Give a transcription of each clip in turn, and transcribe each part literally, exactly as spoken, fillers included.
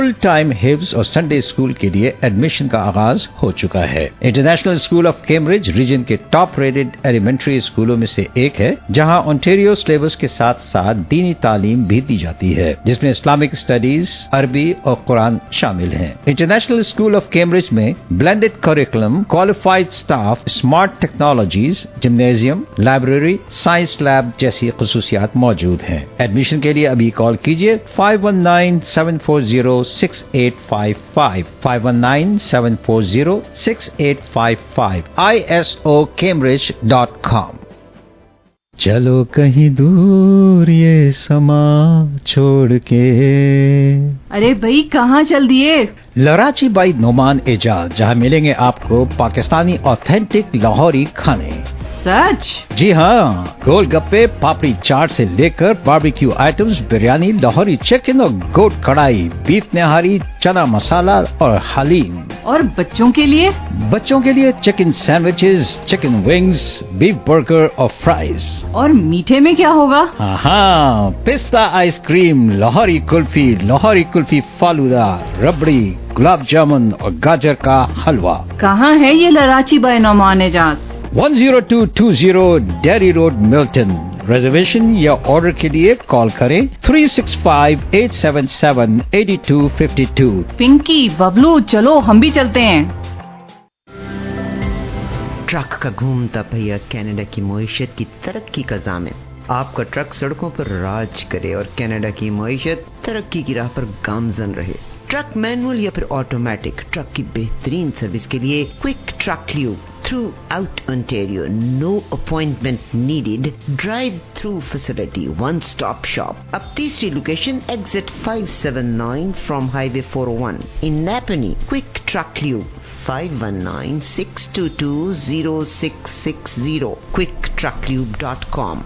Full time हिफ्ज और Sunday school के लिए एडमिशन का आगाज हो चुका है। International school of Cambridge region के टॉप रेटेड एलिमेंट्री स्कूलों में से एक है, जहां ओंटारियो सिलेबस के साथ साथ दीनी तालीम भी दी जाती है, जिसमें इस्लामिक स्टडीज, अरबी और कुरान शामिल हैं। इंटरनेशनल स्कूल ऑफ कैम्ब्रिज में blended curriculum, qualified staff, smart technologies, gymnasium, library, science lab जैसी खुसूसियात मौजूद हैं। एडमिशन के लिए अभी कॉल कीजिए five one nine seven four zero six eight five five, five one nine seven four zero six eight five five, I S O Cambridge dot com. चलो कहीं दूर ये समा छोड़ के। अरे भाई कहाँ चल दिए? लराची बाई नोमान एजाज, जहाँ मिलेंगे आपको पाकिस्तानी ऑथेंटिक लाहौरी खाने। सच? जी हाँ, गोलगप्पे, पापड़ी चाट से लेकर barbecue items, biryani, Lahori chicken और गोट कढ़ाई, बीफ निहारी, चना मसाला और हलीम। और बच्चों के लिए? बच्चों के लिए chicken sandwiches, chicken wings, beef burger और फ्राइज। और मीठे में क्या होगा? हाँ हाँ, पिस्ता आइसक्रीम, लाहौरी कुल्फी, लाहौरी कुल्फी फालूदा, रबड़ी, गुलाब जामुन और गाजर का हलवा। कहाँ है ये Larachi by Noman Ejaz? One zero two two zero Dairy Road, Milton. Reservation या ऑर्डर के लिए कॉल करें three six five eight seven seven eight two five two. Pinky, Bablu, चलो हम भी चलते हैं। ट्रक का घूमता पहिया कनाडा की मईशत की तरक्की का ज़ामिन। आपका ट्रक सड़कों पर राज करे और कनाडा की मईशत तरक्की की राह पर गामजन रहे। ट्रक मैनुअल या फिर ऑटोमेटिक, ट्रक की बेहतरीन सर्विस के लिए quick truck lube throughout Ontario. No appointment needed. Drive-through facility. One-stop shop. Up तीसरी location, exit five seven nine from Highway four oh one. In Napanee, Quick Truck Lube. five one nine six two two zero six six zero. quick truck lube dot com.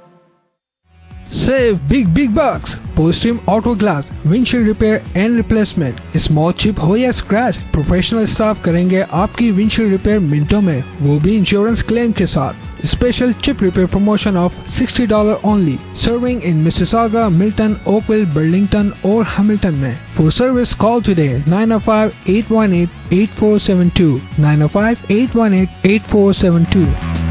Save big big bucks. Post-trim auto glass, windshield repair and replacement. Small chip हो या scratch, professional staff करेंगे आपकी windshield repair मिनटों में, वो भी insurance claim के साथ। Special chip repair promotion of sixty dollars only. Serving in Mississauga, Milton, Oakville, Burlington और Hamilton में. For service call today nine oh five eight one eight eight four seven two, nine oh five eight one eight eight four seven two.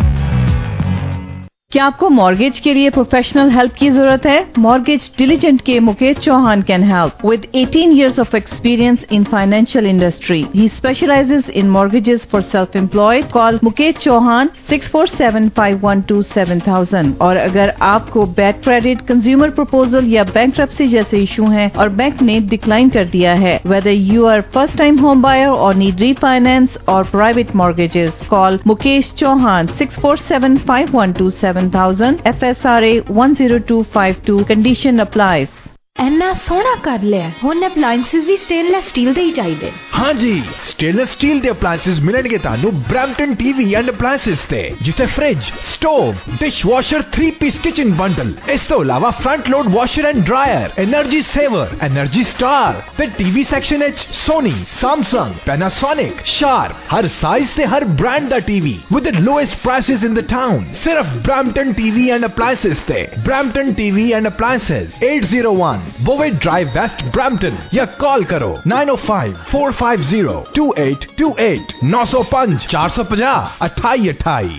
क्या आपको mortgage के लिए professional help की जरूरत है? Mortgage diligent के Mukesh Chauhan can help with eighteen years of experience in financial industry. He specializes in mortgages for self-employed. Call Mukesh Chauhan six four seven five one two seven thousand. और अगर आपको बैड क्रेडिट, कंज्यूमर प्रपोजल या bankruptcy जैसे issue हैं और bank ने decline कर दिया है, whether you are first time home buyer or need refinance or private mortgages, call Mukesh Chauhan six four seven five one two seven thousand. F S R A one zero two five two. Condition applies. ਐਨਾ ਸੋਹਣਾ ਕਰ ਲਿਆ। ਹੁਣ ਅਪਲਾਈਐਂਸਿਸ ਵੀ stainless steel ਦੇ ਹੀ ਚਾਹੀਦੇ। हाँ जी, stainless steel ਦੇ ਅਪਲਾਈਐਂਸਿਸ ਮਿਲਣਗੇ ਤੁਹਾਨੂੰ ਬ੍ਰੈਂਪਟਨ ਟੀਵੀ ਐਂਡ ਅਪਲਾਈਐਂਸਿਸ ਤੇ, ਜਿੱਥੇ fridge, stove, dishwasher, three piece kitchen bundle, ਇਸ ਤੋਂ ਇਲਾਵਾ front load washer and dryer, energy saver, energy star ਤੇ ਟੀਵੀ ਸੈਕਸ਼ਨ ਵਿੱਚ ਸੋਨੀ, ਸੈਮਸੰਗ, ਪੈਨਾਸੋਨਿਕ, ਸ਼ਾਰਪ, ਹਰ ਸਾਈਜ਼ ਤੇ ਹਰ ਬ੍ਰਾਂਡ ਦਾ TV with the lowest prices in the town. ਸਿਰਫ ਬ੍ਰੈਂਪਟਨ ਟੀਵੀ ਐਂਡ ਅਪਲਾਈਐਂਸਿਸ ਤੇ। Brampton TV and appliances eight oh one Bovett Drive West, Brampton, या call करो nine oh five four five zero two eight two eight, nine oh five four five zero अट्ठाई अट्ठाई।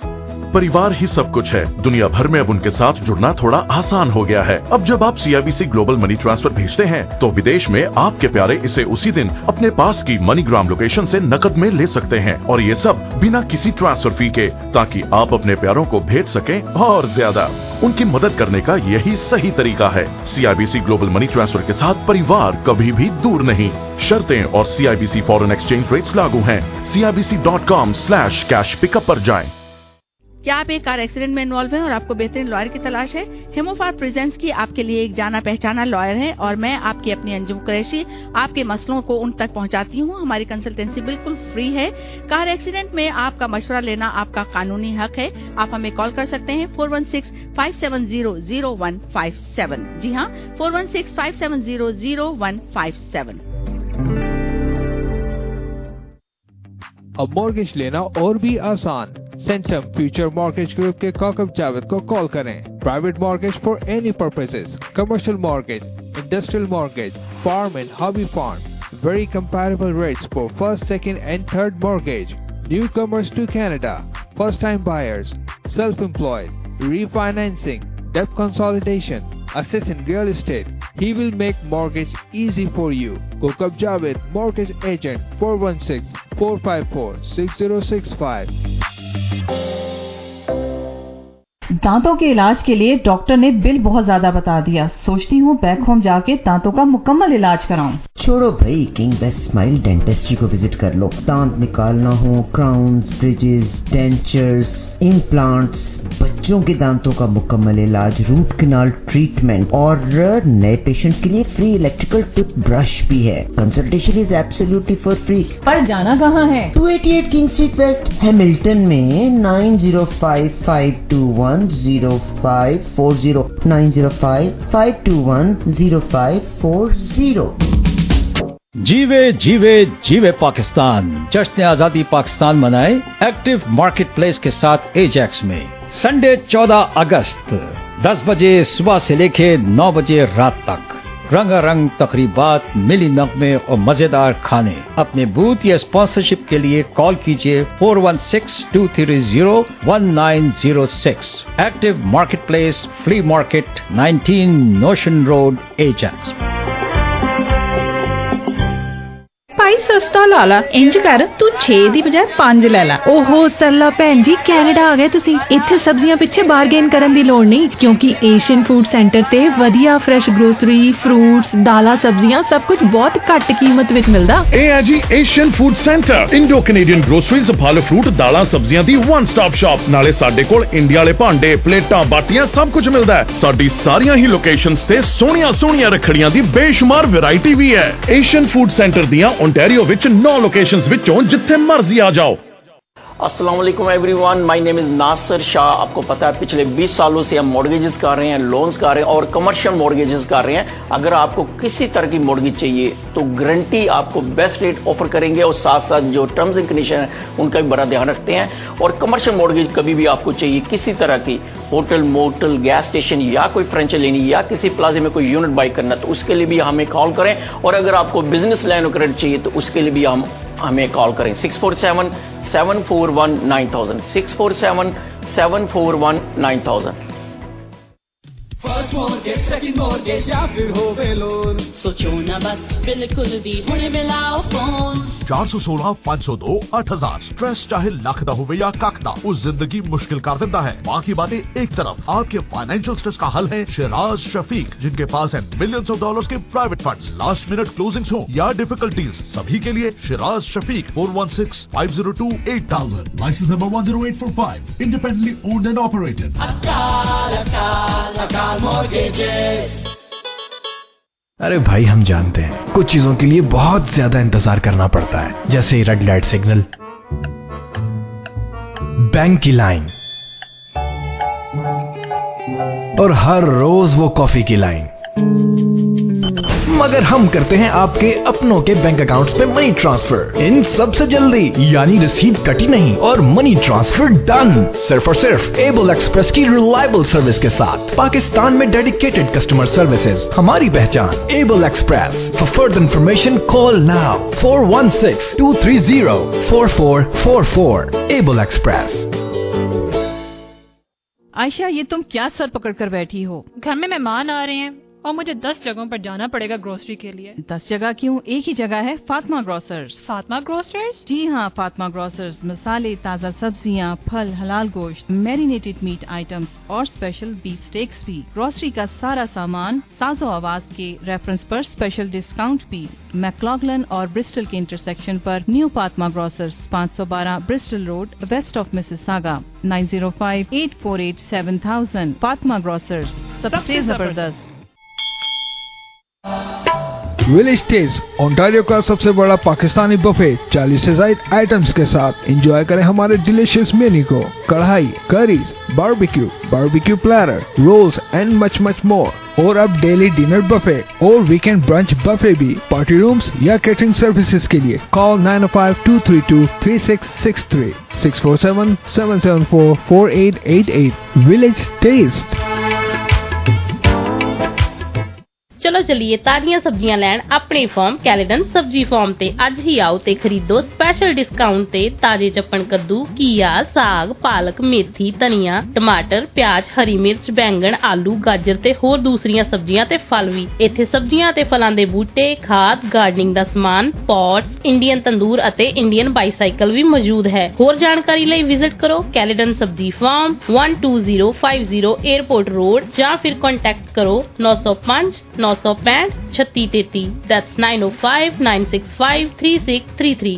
परिवार ही सब कुछ है। दुनिया भर में अब उनके साथ जुड़ना थोड़ा आसान हो गया है। अब जब आप C I B C global money transfer भेजते हैं तो विदेश में आपके प्यारे इसे उसी दिन अपने पास की मनीग्राम लोकेशन से नकद में ले सकते हैं, और ये सब बिना किसी ट्रांसफर फी के, ताकि आप अपने प्यारों को भेज सकें और ज्यादा। उनकी मदद करने का यही सही तरीका है। C I B C global money transfer के साथ परिवार कभी भी दूर नहीं। शर्तें और C I B C foreign exchange rates लागू हैं। C I B C dot com slash cash pickup पर जाएं। क्या आप एक कार एक्सीडेंट में इन्वॉल्व हैं और आपको बेहतरीन लॉयर की तलाश है? हेमोफार प्रेजेंस की आपके लिए एक जाना पहचाना लॉयर है, और मैं आपकी अपनी अंजुम कुरैशी आपके मसलों को उन तक पहुंचाती हूं। हमारी कंसल्टेंसी बिल्कुल फ्री है। कार एक्सीडेंट में आपका मशवरा लेना आपका कानूनी हक है। आप हमें कॉल कर सकते हैं four one six five seven zero zero one five seven। जी हाँ, four one six five seven zero zero one five seven। अब मॉर्गेज लेना और भी आसान। सेंटम फ्यूचर मॉर्गेज ग्रुप के काकब जावेद को कॉल करें। Private mortgage for any purposes, commercial mortgage, industrial mortgage, Farm and Hobby Farm. Very comparable rates for first, second and third mortgage. Newcomers to Canada, first time buyers, self-employed, refinancing, debt consolidation, assets in real estate. He will make mortgage easy for you. Kokab Javed, Mortgage Agent, four one six, four five four, six zero six five. दांतों के इलाज के लिए doctor ने bill बहुत ज्यादा बता दिया। सोचती हूँ बैक होम जाके दांतों का मुकम्मल इलाज कराऊं। छोड़ो भाई, किंग बेस्ट स्माइल डेंटिस्ट्री को विजिट कर लो। दांत निकालना हो, क्राउन्स, ब्रिजेस, डेंचर्स, इम्प्लांट्स, बच्चों के दांतों का मुकम्मल इलाज, रूट कैनाल ट्रीटमेंट और नए पेशेंट्स के लिए फ्री इलेक्ट्रिकल टूथ ब्रश भी है। Consultation is absolutely for free. पर जाना कहाँ है? Two eighty eight King Street West, Hamilton में nine zero five five two one zero five four zero, nine zero five five two one zero five four zero. जीवे जीवे जीवे पाकिस्तान। जश्न आजादी पाकिस्तान मनाए एक्टिव मार्केट प्लेस के साथ एजैक्स में संडे चौदह अगस्त दस बजे सुबह से लेके नौ बजे रात तक रंगारंग तकरीबात, मिली नगमे और मजेदार खाने। अपने बूथ या स्पॉन्सरशिप के लिए कॉल कीजिए four one six, two three zero, one nine zero six. Active market place, flea market, nineteen Notion Road, Ajax. भाई सस्ता ला ला, इंज कर तू छे ਦੀ ਬਜਾਏ ਪੰਜ ਲੈ ਲਾ। ਓਹੋ ਸਰਲਾ ਭੈਣ ਜੀ, ਕੈਨੇਡਾ ਆ ਗਏ ਤੁਸੀਂ। ਇੱਥੇ ਸਬਜ਼ੀਆਂ ਪਿੱਛੇ ਬਾਰਗੇਨ ਕਰਨ ਦੀ ਲੋੜ ਨਹੀਂ, ਕਿਉਂਕਿ ਏਸ਼ੀਅਨ ਫੂਡ ਸੈਂਟਰ ਤੇ ਵਧੀਆ ਫਰੈਸ਼ ਗਰੋਸਰੀ, ਫਰੂਟਸ, ਦਾਲਾਂ, ਸਬਜ਼ੀਆਂ ਸਭ ਕੁਝ ਬਹੁਤ ਘੱਟ ਕੀਮਤ ਵਿੱਚ ਮਿਲਦਾ। ਇਹ ਹੈ ਜੀ Asian Food Centre, Indo Canadian groceries, ਫਲ ਫਰੂਟ, ਦਾਲਾਂ, ਸਬਜ਼ੀਆਂ ਦੀ ਵਨ ਸਟਾਪ ਸ਼ਾਪ। ਨਾਲੇ ਸਾਡੇ ਕੋਲ ਇੰਡੀਆ ਵਾਲੇ ਭਾਂਡੇ, ਪਲੇਟਾਂ, ਬਾਟੀਆਂ ਸਭ ਕੁਝ ਮਿਲਦਾ ਹੈ। ਸਾਡੀ ਸਾਰੀਆਂ ਹੀ ਲੋਕੇਸ਼ਨਸ ਤੇ ਸੋਹਣੀਆਂ ਸੋਹਣੀਆਂ ਰੱਖੜੀਆਂ ਦੀ ਬੇਸ਼ੁਮਾਰ ਵੈਰਾਈਟੀ ਵੀ ਹੈ। ਏਸ਼ੀਅਨ ਫੂਡ ਸੈਂਟਰ ਦੀਆਂ ओंटारियो विच नौ लोकेशंस विचों जिथे मर्जी आ जाओ। अस्सलाम वालेकुम everyone, my name is Nasir Shah. आपको पता है पिछले बीस सालों से हम मॉर्गेजेस कर रहे हैं, लोन्स कर रहे हैं और कमर्शियल मॉर्गेजेस कर रहे हैं। अगर आपको किसी तरह की मॉर्गेज चाहिए तो गारंटी आपको बेस्ट रेट ऑफर करेंगे और साथ साथ जो टर्म्स एंड कंडीशन है उनका भी बड़ा ध्यान रखते हैं। और कमर्शियल मॉर्गेज कभी भी आपको चाहिए किसी तरह की, होटल, मोटल, गैस स्टेशन या कोई फ्रेंचाइजी लेनी या किसी प्लाजे में कोई यूनिट बाई करना, तो उसके लिए भी हमें कॉल करें। और अगर आपको बिजनेस लाइन ऑफ क्रेडिट चाहिए तो उसके लिए भी हम हमें कॉल करें six four seven seven four one nine thousand, six four seven seven four one nine thousand. First mortgage, second mortgage या फिर होवे लोन, सोचो ना बस, बिल्कुल भी हुणे मिलाओ फोन। चार सौ सोलह पाँच सौ दो आठ हजार। स्ट्रेस चाहे लख दा होवे या कख दा, उस जिंदगी मुश्किल कर देता है। बाकी बातें एक तरफ, आपके फाइनेंशियल स्ट्रेस का हल है शिराज शफीक, जिनके पास है मिलियंस ऑफ डॉलर्स के private funds. Last minute closings हो या डिफिकल्टीज, सभी के लिए Shiraz Shafiq, four one six, five zero two, eight thousand, licence number one zero eight four five, independently owned and operated. अकाल अकाल अकाल मॉर्गेजेस। अरे भाई, हम जानते हैं कुछ चीजों के लिए बहुत ज्यादा इंतजार करना पड़ता है, जैसे रेड लाइट सिग्नल, बैंक की लाइन और हर रोज वो कॉफी की लाइन। मगर हम करते हैं आपके अपनों के बैंक अकाउंट्स पे मनी ट्रांसफर इन सबसे जल्दी, यानी रसीद कटी नहीं और मनी ट्रांसफर डन, सिर्फ और सिर्फ एबल एक्सप्रेस की रिलायबल सर्विस के साथ। पाकिस्तान में डेडिकेटेड कस्टमर सर्विसेज हमारी पहचान, Able Express. For further information call now four one six, two three zero, four four four four. Able Express. Ayesha, ये तुम क्या सर पकड़ कर बैठी हो? घर में मेहमान आ रहे हैं और मुझे दस जगहों पर जाना पड़ेगा ग्रोसरी के लिए। दस जगह क्यों? एक ही जगह है, फातिमा ग्रोसर्स। फातिमा ग्रोसर्स? जी हाँ, फातिमा ग्रोसर्स मसाले, ताज़ा सब्जियाँ, फल, हलाल गोश्त, मैरिनेटेड मीट आइटम्स और स्पेशल बीफ स्टेक्स भी। ग्रोसरी का सारा सामान साजो आवाज के रेफरेंस पर स्पेशल डिस्काउंट भी। मैक्लॉगलन और ब्रिस्टल के इंटरसेक्शन पर न्यू फातिमा ग्रोसर्स, पाँच सौ बारह Bristol Road, West of Mississauga, nine zero five eight four eight seven thousand. Fatima grocers, सबसे जबरदस्त। विलेज टेस्ट, ओंटारियो का सबसे बड़ा पाकिस्तानी बफे, चालीस से ज्यादा आइटम्स के साथ। एंजॉय करें हमारे डिलीशियस मेन्यू को। Karahi, curries, barbecue, barbecue platter, rolls and much much more. और अब डेली डिनर बफे और वीकेंड ब्रंच बफे भी। पार्टी रूम्स या कैटरिंग सर्विसेज के लिए call nine five two three two three six six three, six four seven seven seven four four eight eight eight. Village taste. ਚਲੋ ਚੱਲੀਏ ਤਾਜ਼ੀਆਂ ਸਬਜ਼ੀਆਂ ਲੈਣ ਆਪਣੇ ਫਾਰਮ ਕੈਲੀਡਨ ਸਬਜ਼ੀ ਫਾਰਮ ਤੇ। ਅੱਜ ਹੀ ਆਓ ਤੇ ਖਰੀਦੋ ਸਪੈਸ਼ਲ ਡਿਸਕਾਊਂਟ ਤੇ ਤਾਜ਼ੇ ਚੱਪਣ ਕੱਦੂ, ਘੀਆ, ਸਾਗ, ਪਾਲਕ, ਮੇਥੀ, ਧਨੀਆ, ਟਮਾਟਰ, ਪਿਆਜ਼, ਹਰੀ ਮਿਰਚ, ਬੈਂਗਣ, ਆਲੂ, ਗਾਜਰ ਤੇ ਹੋਰ ਦੂਸਰੀਆਂ ਸਬਜ਼ੀਆਂ ਤੇ ਫਲ ਵੀ। ਇੱਥੇ ਸਬਜ਼ੀਆਂ ਤੇ ਫਲਾਂ ਦੇ ਬੂਟੇ, ਖਾਦ, ਗਾਰਡਨਿੰਗ ਦਾ ਸਮਾਨ, ਪੌਟਸ, ਇੰਡੀਅਨ ਤੰਦੂਰ ਅਤੇ ਇੰਡੀਅਨ ਬਾਈਸਾਈਕਲ ਵੀ ਮੌਜੂਦ ਹੈ। ਹੋਰ ਜਾਣਕਾਰੀ ਲਈ ਵਿਜ਼ਿਟ ਕਰੋ Caledon Sabzi farm one two zero five zero airport road ਜਾਂ ਫਿਰ ਕੰਟੈਕਟ ਕਰੋ nine oh five nine six five thirty thirty that's nine oh five nine six five three six three three।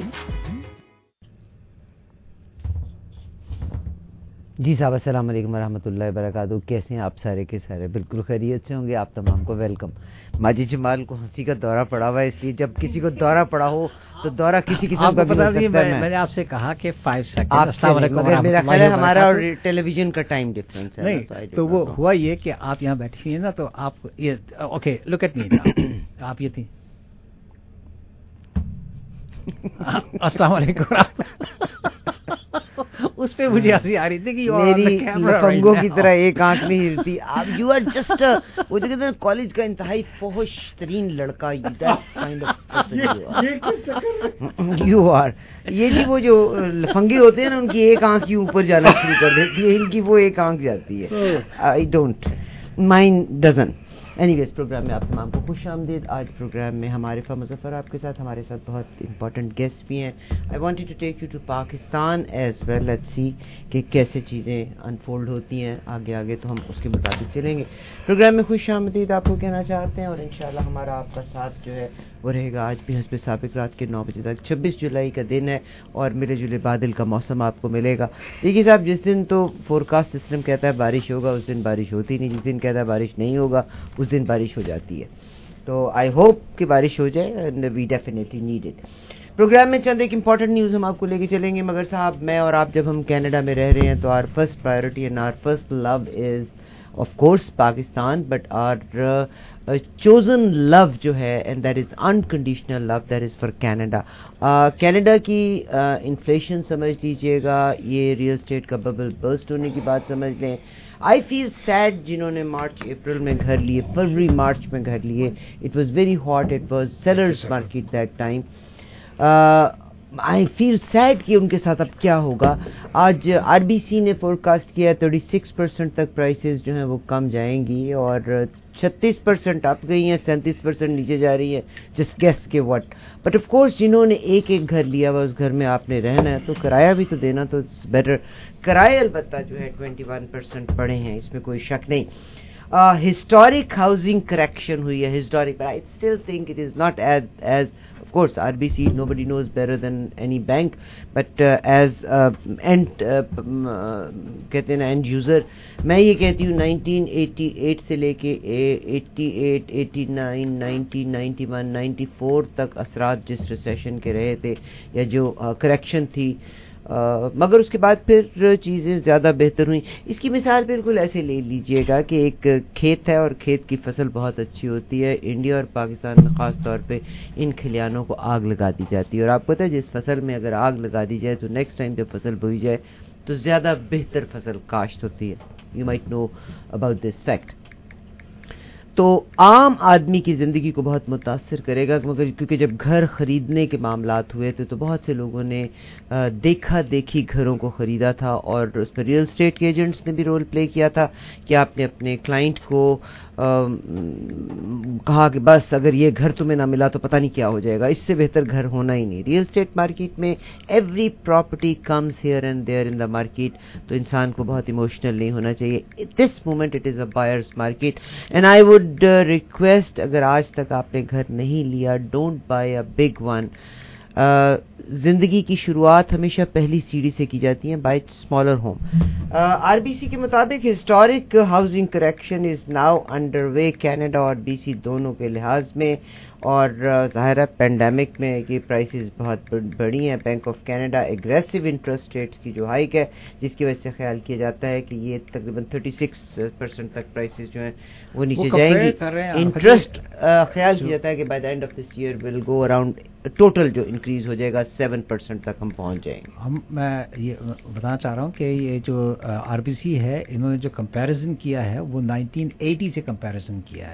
جی صاحب السلام علیکم ورحمۃ اللہ وبرکاتہ، کیسے ہیں آپ سارے کے سارے؟ بالکل خیریت سے ہوں گے، آپ تمام کو ویلکم۔ ماجد جمال کو ہنسی کا دورہ پڑا ہوا ہے، اس لیے جب کسی کو دورہ پڑا ہو تو دورہ کسی قسم کا بھی ہو سکتا ہے۔ میں نے آپ سے کہا کہ فائیو سیکنڈ السلام علیکم، میرا خیال ہے ہمارا اور ٹیلی ویژن کا ٹائم ڈفرینس ہے، نہیں تو وہ ہوا یہ کہ آپ یہاں بیٹھی ہیں نا، تو آپ اوکے لک ایٹ می، آپ یہ تھی السلام علیکم، اس پہ مجھے ہنسی آ رہی تھی کہ میری لفنگوں کی طرح ایک آنکھ نہیں ہلتی۔ آپ یو آر جسٹ وہ جو کہتے ہیں کالج کا انتہائی فحش ترین لڑکا، یو آر یہ جی وہ جو لفنگے ہوتے ہیں نا، ان کی ایک آنکھ ہی اوپر جانا شروع کر دیتی ہے، ان کی وہ ایک آنکھ جاتی ہے۔ I don't mind doesn't. Anyways programme میں آپ تمام کو خوش آمدید۔ آج پروگرام میں ہمارے فا مظفر آپ کے ساتھ، ہمارے ساتھ بہت امپورٹنٹ گیسٹ بھی ہیں۔ I wanted to take you to Pakistan as well, let's see کہ کیسے چیزیں انفولڈ ہوتی ہیں آگے آگے، تو ہم اس کے مطابق چلیں گے۔ پروگرام میں خوش آمدید آپ کو کہنا چاہتے ہیں، اور انشاءاللہ ہمارا آپ کا ساتھ جو ہے وہ رہے گا آج بھی حسب سابق رات کے نو بجے تک۔ چھبیس جولائی کا دن ہے اور ملے جلے بادل کا موسم آپ کو ملے گا۔ دیکھیے صاحب، جس دن تو فور کاسٹ سسٹم کہتا ہے بارش ہوگا، اس دن بارش ہوتی نہیں، جس دن کہتا ہے بارش نہیں ہوگا اس دن بارش ہو جاتی ہے۔ تو آئی ہوپ کہ بارش ہو جائے، and we definitely need it. Programme میں چند ایک امپورٹنٹ نیوز ہم آپ کو لے کے چلیں گے، مگر صاحب میں اور آپ جب ہم کینیڈا میں رہ رہے ہیں تو our first priority and our first love is of course Pakistan, but our chosen love جو ہے and that is unconditional love, that is for Canada. Canada کی انفلیشن سمجھ لیجیے گا، یہ ریئل اسٹیٹ کا ببل برسٹ ہونے کی بات سمجھ لیں۔ آئی فیل سیڈ جنہوں نے مارچ اپریل میں گھر لیے، فروری مارچ میں گھر لیے، it was very hot, it was sellers market that time. I feel sad کہ ان کے ساتھ اب کیا ہوگا۔ آج آر بی سی نے فور کاسٹ کیا تھرٹی سکس پرسینٹ تک پرائسز جو ہیں وہ کم جائیں گی، اور چھتیس پرسینٹ اپ گئی ہیں، سینتیس پرسینٹ نیچے جا رہی ہیں۔ جسٹ گیس کے وٹ، بٹ آف کورس جنہوں نے ایک ایک گھر لیا ہوا اس گھر میں آپ نے رہنا ہے، تو کرایہ بھی تو دینا، تو بیٹر کرایہ البتہ جو ہے ٹوینٹی ون پرسینٹ پڑے ہیں، اس میں کوئی شک نہیں۔ ہسٹورک ہاؤسنگ کریکشن ہوئی ہے، historic, I still think it is not as as of course R B C nobody knows better than any bank, but uh, as uh, end کہتے ہیں نا اینڈ یوزر، میں یہ کہتی ہوں نائنٹین ایٹی ایٹ سے لے کے eighty eight eighty nine ninety ninety one ninety four تک اثرات جس ریسیشن کے رہے تھے یا جو کریکشن تھی، مگر اس کے بعد پھر چیزیں زیادہ بہتر ہوئیں۔ اس کی مثال بالکل ایسے لے لیجئے گا کہ ایک کھیت ہے اور کھیت کی فصل بہت اچھی ہوتی ہے، انڈیا اور پاکستان میں خاص طور پہ ان کھلیانوں کو آگ لگا دی جاتی ہے، اور آپ کو پتہ ہے جس فصل میں اگر آگ لگا دی جائے تو نیکسٹ ٹائم جب فصل بوئی جائے تو زیادہ بہتر فصل کاشت ہوتی ہے۔ You might know about this fact. تو عام آدمی کی زندگی کو بہت متاثر کرے گا، مگر کیونکہ جب گھر خریدنے کے معاملات ہوئے تھے تو بہت سے لوگوں نے دیکھا دیکھی گھروں کو خریدا تھا، اور اس میں ریئل اسٹیٹ کے ایجنٹس نے بھی رول پلے کیا تھا کہ آپ نے اپنے کلائنٹ کو کہا کہ بس اگر یہ گھر تمہیں نہ ملا تو پتہ نہیں کیا ہو جائے گا، اس سے بہتر گھر ہونا ہی نہیں۔ ریئل اسٹیٹ مارکیٹ میں every property comes here and there in the market, تو انسان کو بہت ایموشنل نہیں ہونا چاہیے۔ This moment it is a buyers market, and I would request اگر آج تک آپ نے گھر نہیں لیا، don't buy a big one. زندگی کی شروعات ہمیشہ پہلی سیڑھی سے کی جاتی ہیں، buy smaller home. R B C کے مطابق historic housing correction is now underway Canada اور بی سی دونوں کے لحاظ میں، اور ظاہر ہے پینڈیمک میں یہ پرائسز بہت بڑی ہیں۔ Bank of Canada aggressive interest rates کی جو ہائیک ہے، جس کی وجہ سے خیال کیا جاتا ہے کہ یہ تقریباً تھرٹی سکس پرسینٹ تک پرائسز جو ہیں وہ نیچے جائیں گی۔ انٹرسٹ خیال کیا جاتا ہے کہ by the end of this year will go around, total جو انکریز ہو جائے گا سیون پرسینٹ تک ہم پہنچ جائیں گے۔ ہم میں یہ بتانا چاہ رہا ہوں کہ یہ جو آر بی سی ہے، انہوں نے جو کمپیریزن کیا ہے وہ نائنٹین ایٹی سے کمپیریزن کیا ہے،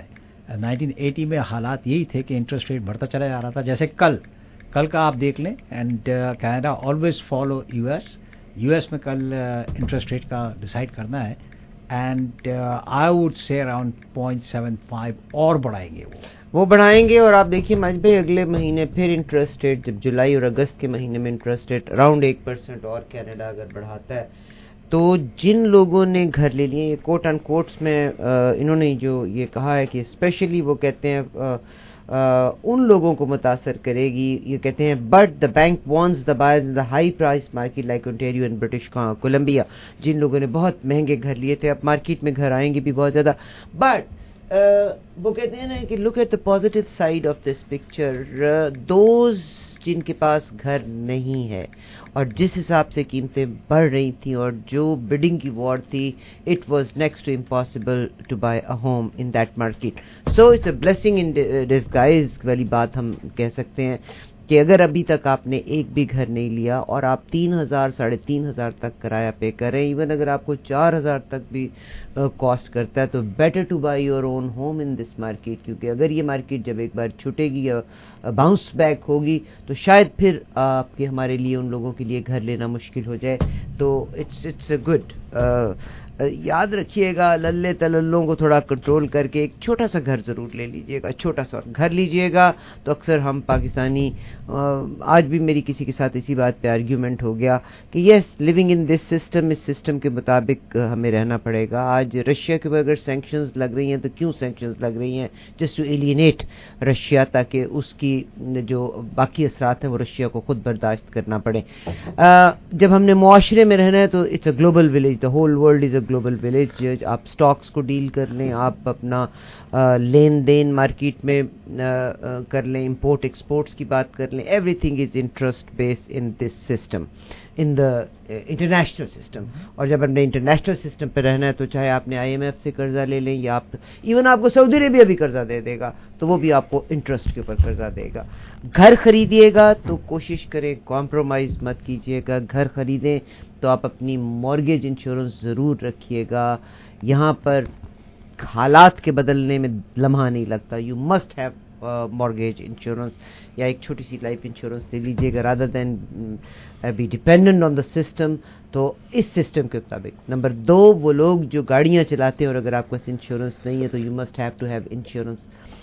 नाइनटीन एटी में हालात यही थे कि इंटरेस्ट रेट बढ़ता चला जा रहा था. जैसे कल कल का आप देख लें, and Canada always follow US. US में कल इंटरेस्ट रेट का डिसाइड करना है, and I would say around point seven five और बढ़ाएंगे वो वो बढ़ाएंगे. और आप देखिए मज भाई, अगले महीने फिर इंटरेस्ट रेट, जब जुलाई और अगस्त के महीने में इंटरेस्ट रेट अराउंड एक परसेंट और कनाडा अगर बढ़ाता है, तो जिन लोगों ने घर ले लिए, ये कोट एंड कोट्स में आ, इन्होंने जो ये कहा है कि स्पेशली वो कहते हैं आ, आ, उन लोगों को मुतासर करेगी. ये कहते हैं but the bank wants the buyers in the high price market like Ontario and British Columbia. जिन लोगों ने बहुत महंगे घर लिए थे, अब मार्केट में घर आएंगे भी बहुत ज़्यादा. बट uh, वो कहते हैं ना कि look at the positive side of this picture, those जिनके पास घर नहीं है और जिस हिसाब से कीमतें बढ़ रही थी और जो बिडिंग की वॉर थी, it was next to impossible to buy a home in that market. So it's a blessing in disguise वाली बात हम कह सकते हैं कि अगर अभी तक आपने एक भी घर नहीं लिया और आप तीन हजार साढ़े तीन हजार तक किराया पे करें, इवन अगर आपको चार हजार तक भी कॉस्ट करता है, तो better to buy your own home in this market. क्योंकि अगर ये मार्केट जब एक बार छूटेगी या बाउंस बैक होगी, तो शायद फिर आपके हमारे लिए, उन लोगों के लिए घर लेना मुश्किल हो जाए. तो इट्स इट्स अ गुड. याद रखिएगा, लल्ले तलल्लों को थोड़ा कंट्रोल करके एक छोटा सा घर ज़रूर ले लीजिएगा. छोटा सा घर लीजिएगा तो अक्सर हम पाकिस्तानी, आज भी मेरी किसी के साथ इसी बात पे आर्ग्यूमेंट हो गया कि yes, living in this system, इस सिस्टम के मुताबिक हमें रहना पड़ेगा. आज रशिया के ऊपर अगर सैंक्शंस लग रही हैं तो क्यों सैंक्शंस लग रही हैं? जस्ट टू एलियनेट रशिया, ताकि उसकी जो बाकी असरात हैं वो रशिया को खुद बर्दाश्त करना पड़े. जब हमने मुआशरे में रहना है तो it's a global village, the whole world is a global village. आप स्टॉक्स को डील कर लें, आप अपना लेन देन मार्केट में आ, आ, कर लें, इंपोर्ट एक्सपोर्ट्स की बात कर लें. Everything is interest based in this system, in the international system. और जब हमने इंटरनेशनल सिस्टम पे रहना है तो चाहे आपने आईएमएफ से कर्जा ले लें या आप इवन आपको सऊदी अरेबिया भी कर्जा दे देगा, तो वो भी आपको इंटरेस्ट के ऊपर कर्जा देगा. घर खरीदिएगा तो कोशिश करें कॉम्प्रोमाइज़ मत कीजिएगा. घर खरीदें तो आप अपनी मॉर्गेज इंश्योरेंस ज़रूर रखिएगा. यहाँ पर हालात के बदलने में लम्हा नहीं लगता. You must have mortgage insurance या एक छोटी सी लाइफ इंश्योरेंस ले लीजिएगा, rather than be dependent on the system. तो इस सिस्टम के मुताबिक. नंबर दो, वो लोग जो गाड़ियाँ चलाते हैं और अगर आपके पास इंश्योरेंस नहीं है तो you must have to have insurance.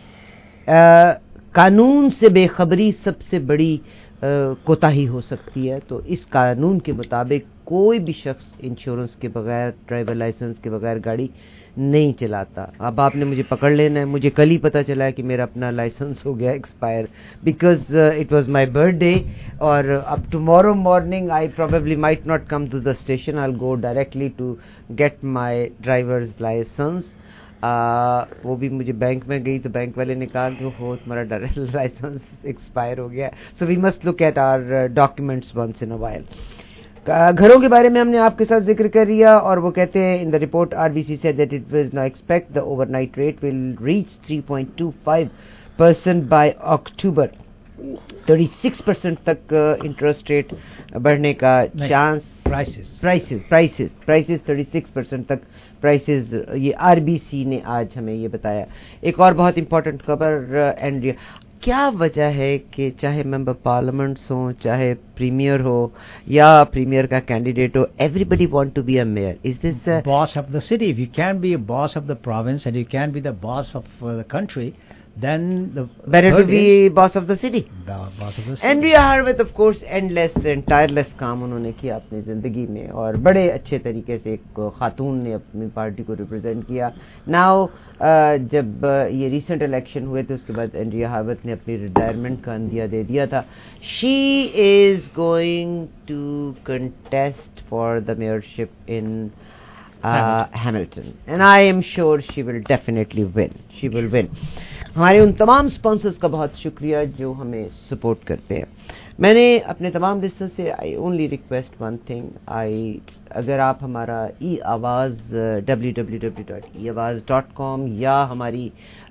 कानून से बेखबरी सबसे बड़ी कोताही हो सकती है. तो इस कानून के मुताबिक कोई भी शख्स इंश्योरेंस के बगैर, ड्राइवर लाइसेंस के बगैर गाड़ी नहीं चलाता. अब आपने मुझे पकड़ लेना है. मुझे कल ही पता चला है कि मेरा अपना लाइसेंस हो गया expire, because it was my birthday. और अब tomorrow morning I probably might not come to the station, I will go directly to get my drivers licence. वो भी मुझे बैंक में गई तो बैंक वाले ने कहा कि हो तुम्हारा लाइसेंस एक्सपायर हो गया. So we must look at our documents once in a while. घरों के बारे में हमने आपके साथ जिक्र कर लिया और वो कहते हैं in the report RBC said that it was now expect the overnight rate will reach three point two five percent by October. छत्तीस परसेंट तक इंटरेस्ट रेट बढ़ने का चांस. प्राइसेस प्राइसेस प्राइसेस प्राइसेस छत्तीस परसेंट तक प्राइसेस, ये RBC ने आज हमें ये बताया. एक और बहुत इंपॉर्टेंट खबर एंड्रिया, क्या वजह है कि चाहे मेंबर पार्लियामेंट्स हो, चाहे प्रीमियर हो या प्रीमियर का कैंडिडेट हो, everybody want to be a mayor. Is this boss of the city? If you can be a boss of the province and you can be the boss of the country, then the better to be boss of the city. boss of the city. Andrea Horwath, of course, endless and tireless काम उन्होंने किया अपनी ज़िंदगी में और बड़े अच्छे तरीके से एक खातून ने अपनी पार्टी को रिप्रेजेंट किया. नाउ जब ये रिसेंट इलेक्शन हुए थे उसके बाद एंड्रिया हार्वथ ने अपनी रिटायरमेंट का अंदिया दे दिया था. She is going to contest for the mayorship in Hamilton and I am sure she will definitely win. She will win. हमारे उन तमाम स्पॉन्सर्स का बहुत शुक्रिया जो हमें सपोर्ट करते हैं. मैंने अपने तमाम लिस्टर्स से I only request one thing. I अगर आप हमारा E Awaz W W W dot E Awaz dot com या हमारी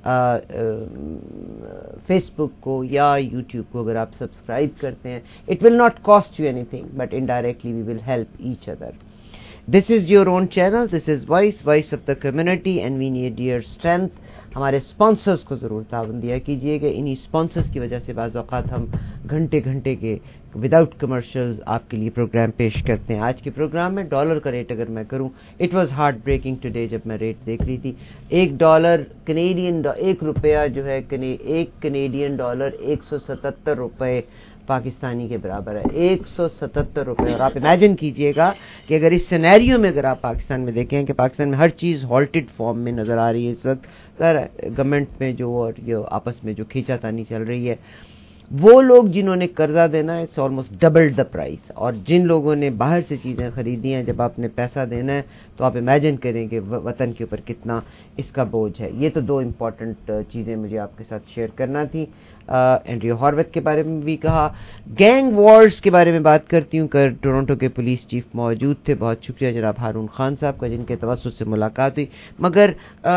फेसबुक को या यूट्यूब को अगर आप सब्सक्राइब करते हैं, it will not cost you anything but indirectly we will help each other. This is your own channel. This is Voice, Voice of the Community, and we need your strength. ہمارے sponsors کو ضرور تعاون دیا کیجیے گا. انہی sponsors کی وجہ سے بعض اوقات ہم گھنٹے گھنٹے کے وداؤٹ کمرشلز آپ کے لیے پروگرام پیش کرتے ہیں. آج کے پروگرام میں ڈالر کا ریٹ اگر میں کروں, it was heart breaking today جب میں ریٹ دیکھ رہی تھی. ایک ڈالر کینیڈین ایک روپیہ جو ہے ایک کینیڈین ڈالر ایک سو ستہتر روپے پاکستانی کے برابر ہے. ایک سو ستہتر روپے. اور آپ امیجن کیجئے گا کہ اگر اس سینیریو میں اگر آپ پاکستان میں دیکھیں کہ پاکستان میں ہر چیز ہالٹڈ فارم میں نظر آ رہی ہے اس وقت, گورنمنٹ میں جو اور یہ آپس میں جو کھینچا تانی چل رہی ہے, وہ لوگ جنہوں نے قرضہ دینا ہے it's almost double the price, اور جن لوگوں نے باہر سے چیزیں خریدی ہیں جب آپ نے پیسہ دینا ہے تو آپ امیجن کریں کہ وطن کے اوپر کتنا اس کا بوجھ ہے. یہ تو دو امپورٹنٹ چیزیں مجھے آپ کے ساتھ شیئر کرنا تھی. اینڈریو ہارویتھ کے بارے میں بھی کہا, گینگ وارز کے بارے میں بات کرتی ہوں. کل ٹورنٹو کے پولیس چیف موجود تھے, بہت شکریہ جناب ہارون خان صاحب کا جن کے توسط سے ملاقات ہوئی. مگر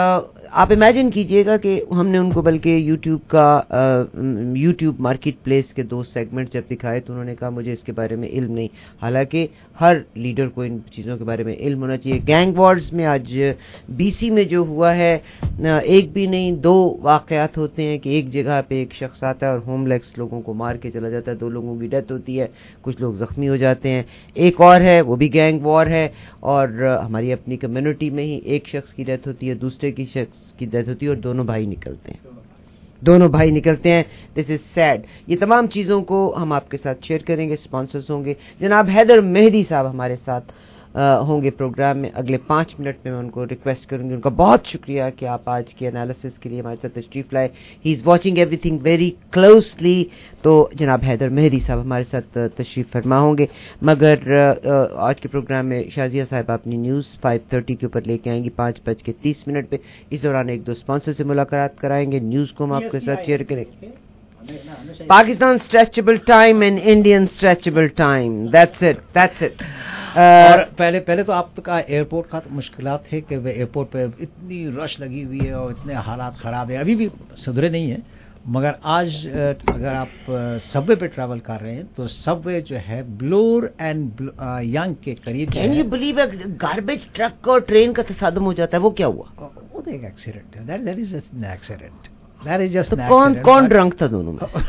آپ امیجن کیجئے گا کہ ہم نے ان کو بلکہ یوٹیوب کا یوٹیوب مارکیٹ پلیس کے دو سیگمنٹ جب دکھائے تو انہوں نے کہا مجھے اس کے بارے میں علم نہیں, حالانکہ ہر لیڈر کو ان چیزوں کے بارے میں علم ہونا چاہیے. گینگ وارز میں آج بی سی میں جو ہوا ہے, ایک بھی نہیں دو واقعات ہوتے ہیں کہ ایک جگہ پہ ایک شخص آتا ہے اور ہوم لیس لوگوں کو مار کے چلا جاتا ہے, دو لوگوں کی ڈیتھ ہوتی ہے, کچھ لوگ زخمی ہو جاتے ہیں. ایک اور ہے وہ بھی گینگ وار ہے, اور ہماری اپنی کمیونٹی میں ہی ایک شخص کی ڈیتھ ہوتی ہے, دوسرے کی شخص کی ڈیتھ ہوتی ہے, اور دونوں بھائی نکلتے ہیں دونوں بھائی نکلتے ہیں دس از سیڈ. یہ تمام چیزوں کو ہم آپ کے ساتھ شیئر کریں گے. اسپانسرز ہوں گے جناب حیدر مہدی صاحب ہمارے ساتھ ہوں گے پروگرام میں اگلے پانچ منٹ میں. میں ان کو ریکویسٹ کروں گی, ان کا بہت شکریہ کہ آپ آج کے انالیسس کے لیے ہمارے ساتھ تشریف لائے. He is watching everything very closely. تو جناب حیدر مہدی صاحب ہمارے ساتھ تشریف فرما ہوں گے. مگر آج کے پروگرام میں شازیہ صاحب اپنی نیوز فائیو تھرٹی کے اوپر لے کے آئیں گی پانچ بج کے تیس منٹ پہ. اس دوران ایک دو اسپانسر سے ملاقات کرائیں گے, نیوز کو ہم آپ کے ساتھ شیئر کریں گے. Pakistan stretchable time and Indian stretchable time, that's it that's it. اور پہلے پہلے تو آپ کا ایئرپورٹ کا مشکلات تھے کہ ایئرپورٹ پہ اتنی رش لگی ہوئی ہے اور اتنے حالات خراب ہیں, ابھی بھی سدھرے نہیں ہیں. مگر آج اگر آپ سب وے پہ ٹریول کر رہے ہیں تو سب وے جو ہے بلور اینڈ ینگ کے قریب. Can you believe garbage truck اور ٹرین کا تصادم ہو جاتا ہے, وہ کیا ہوا؟ وہ ایک ایکسیڈنٹ ہے, دیٹ از این ایکسیڈنٹ. کون کون ڈرنک تھا دونوں میں؟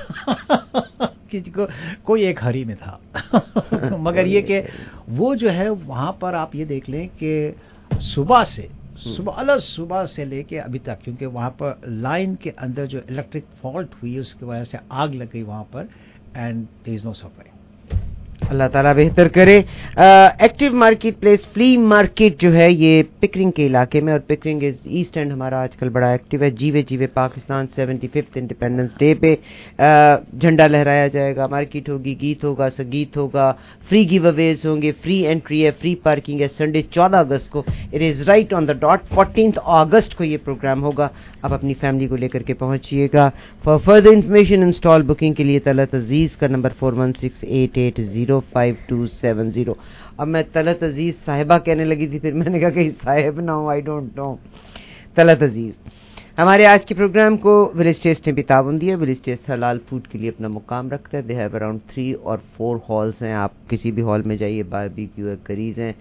کوئی ایک ہری میں تھا. مگر یہ کہ وہ جو ہے وہاں پر آپ یہ دیکھ لیں کہ صبح سے صبح الگ صبح سے لے کے ابھی تک, کیونکہ وہاں پر لائن کے اندر جو الیکٹرک فالٹ ہوئی اس کی وجہ سے آگ لگ گئی وہاں پر, and there is know suffering. اللہ تعالیٰ بہتر کرے. Active market place flea market جو ہے یہ پکرنگ کے علاقے میں, اور پکرنگ از ایسٹ اینڈ ہمارا آج کل بڑا ایکٹیو ہے. جیوے جیوے Pakistan seventy fifth independence day پہ جھنڈا لہرایا جائے گا, مارکیٹ ہوگی, گیت ہوگا, سنگیت ہوگا, فری گیو اویز ہوں گے, فری انٹری ہے, فری پارکنگ ہے. سنڈے چودہ اگست کو, it is right on the dot, fourteenth اگست کو یہ پروگرام ہوگا. آپ اپنی فیملی کو لے کر کے پہنچیے گا. For further information install booking کے لیے طلعت عزیز کا number four one six eight eight zero five two seven zero. اب میں طلعت عزیز صاحبہ کہنے لگی تھی, پھر میں نے کہا کہ صاحب نہ ہو, آئی ڈونٹ نو. طلعت عزیز ہمارے آج کے پروگرام کو ولیج ٹیسٹ نے بھی تعاون دیا. ولیج ٹیسٹ حلال فوڈ کے لیے اپنا مقام رکھتا ہے. دے ہیو اراؤنڈ تھری اور فور ہالس ہیں. آپ کسی بھی ہال میں جائیے, باربیکیو ہے, کریز ہیں.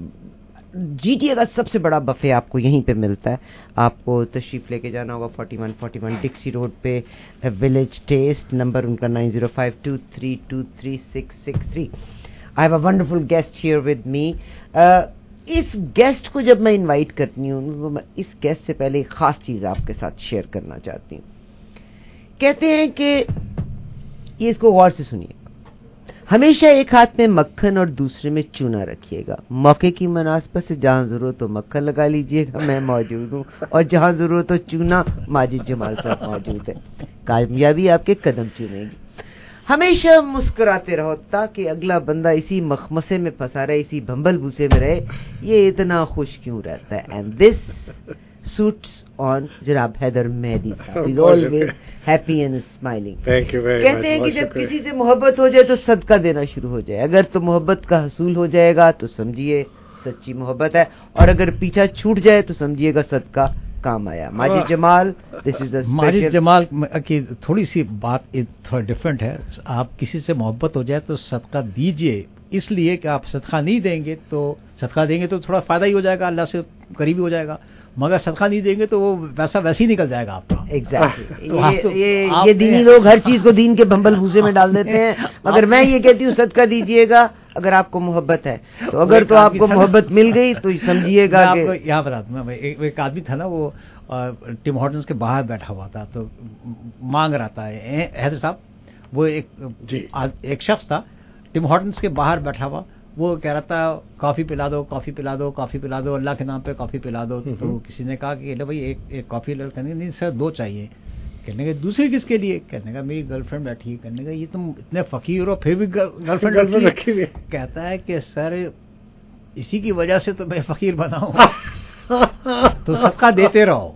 جی ٹی اے کا سب سے بڑا بفے آپ کو یہیں پہ ملتا ہے. آپ کو تشریف لے کے جانا ہوگا forty one forty one Dixie road پہ. ولیج ٹیسٹ نمبر ان کا nine zero five two three two three six six three. I have a wonderful guest here with me. Uh, اس گیسٹ کو جب میں انوائٹ کرتی ہوں, اس گیسٹ سے پہلے ایک خاص چیز آپ کے ساتھ شیئر کرنا چاہتی ہوں. کہتے ہیں کہ یہ اس کو غور سے سنیے, ہمیشہ ایک ہاتھ میں مکھن اور دوسرے میں چونا رکھیے گا. موقع کی مناسبت سے جہاں ضرورت ہو مکھن لگا لیجئے گا, میں موجود ہوں, اور جہاں ضرورت ہو چونا, ماجد جمال صاحب موجود ہے. کامیابی آپ کے قدم چومے گی. ہمیشہ مسکراتے رہو تاکہ اگلا بندہ اسی مخمسے میں پھنسا رہے, اسی بھمبل بھوسے میں رہے. یہ اتنا خوش کیوں رہتا ہے؟ اینڈ دس suits on جناب حیدر مہدی صاحب. He's always happy and smiling. Thank you very much. کہتے ہیں کہ جب کسی سے محبت ہو جائے تو صدقہ دینا شروع ہو جائے. اگر تو محبت کا حصول ہو جائے گا تو سمجھیے سچی محبت ہے, اور اگر پیچھا چھوٹ جائے تو سمجھیے گا صدقہ کام آیا. ماجد جمال, دس از ماجد جمال کی تھوڑی سی بات تھوڑا ڈفرینٹ ہے. آپ کسی سے محبت ہو جائے تو صدقہ دیجئے, اس لیے کہ آپ صدقہ نہیں دیں گے تو صدقہ دیں گے تو تھوڑا فائدہ ہی ہو جائے گا, اللہ سے قریبی ہو جائے گا. مگر صدقہ نہیں دیں گے تو وہ پیسہ ویسے ہی نکل جائے گا آپ کا. ایگزیکٹلی یہ دینی لوگ ہر چیز کو دین کے بھمبل بھوسے میں ڈال دیتے ہیں. مگر میں یہ کہتی ہوں صدقہ دیجئے گا اگر آپ کو محبت ہے تو, اگر تو آپ کو محبت مل گئی تو سمجھیے گا کہ یہاں بتا دوں. ایک آدمی تھا نا وہ ٹم ہارٹنز کے باہر بیٹھا ہوا تھا تو مانگ رہا تھا حیدر صاحب, وہ ایک شخص تھا ٹم ہارٹنز کے باہر بیٹھا ہوا, وہ کہہ رہا تھا کافی پلا دو کافی پلا دو کافی پلا دو اللہ کے نام پہ کافی پلا دو. تو کسی نے کہا کہ بھائی ایک ایک کافی کہنے نہیں سر دو چاہیے. کہنے کا دوسری کس کے لیے؟ کہنے کا میری گرل فرینڈ بیٹھی ہے. کہنے کا یہ تم اتنے فقیر ہو پھر بھی گرل فرینڈ رکھی ہوئی. کہتا ہے کہ سر اسی کی وجہ سے تو میں فقیر بنا ہوں تو صدقہ دیتے رہو.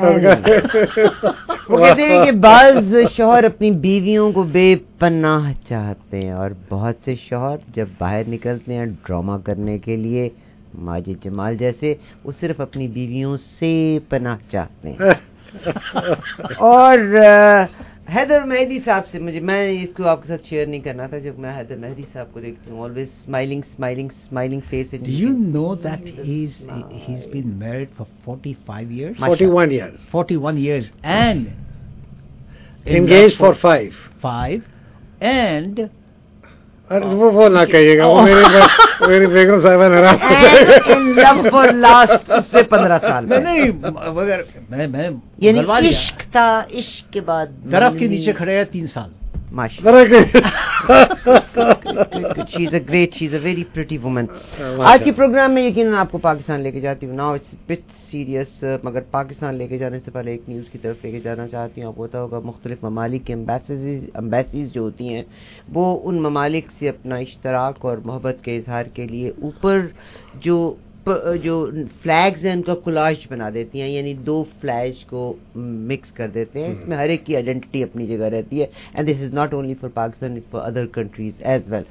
وہ کہتے ہیں کہ بعض شوہر اپنی بیویوں کو بے پناہ چاہتے ہیں اور بہت سے شوہر جب باہر نکلتے ہیں ڈرامہ کرنے کے لیے ماجد جمال جیسے, وہ صرف اپنی بیویوں سے پناہ چاہتے ہیں. اور حیدر مہدی صاحب سے مجھے میں اس کو آپ کے ساتھ شیئر نہیں کرنا تھا. جب میں حیدر مہدی صاحب کو دیکھتی ہوں always smiling smiling smiling face. Do you know that he's he's been married for forty-five years? forty-one years. forty-one years and engaged for five. Five and وہ وہ نہ کہیے گا, وہ میری میری بیگم صاحبہ ناراض ہو جائے گا. in love for last اس سے پندرہ سال میں نہیں مگر میں میں یعنی عشق تھا, عشق کے بعد درخت کے نیچے کھڑے ہیں تین سال. she's a great she's a very pretty woman. آج کے پروگرام میں یقیناً آپ کو پاکستان لے کے جاتی ہوں. ناؤ اٹس بٹ سیریس, مگر پاکستان لے کے جانے سے پہلے ایک نیوز کی طرف لے کے جانا چاہتی ہوں. آپ کو پتا ہوگا مختلف ممالک کے امبیسیز امبیسیز جو ہوتی ہیں وہ ان ممالک سے اپنا اشتراک اور محبت کے اظہار کے لیے اوپر جو جو فلیگز ہیں ان کا کولاج بنا دیتی ہیں, یعنی دو فلیگ کو مکس کر دیتے ہیں. اس میں ہر ایک کی آئیڈینٹی اپنی جگہ رہتی ہے. And this is not only for Pakistan, for other countries as well.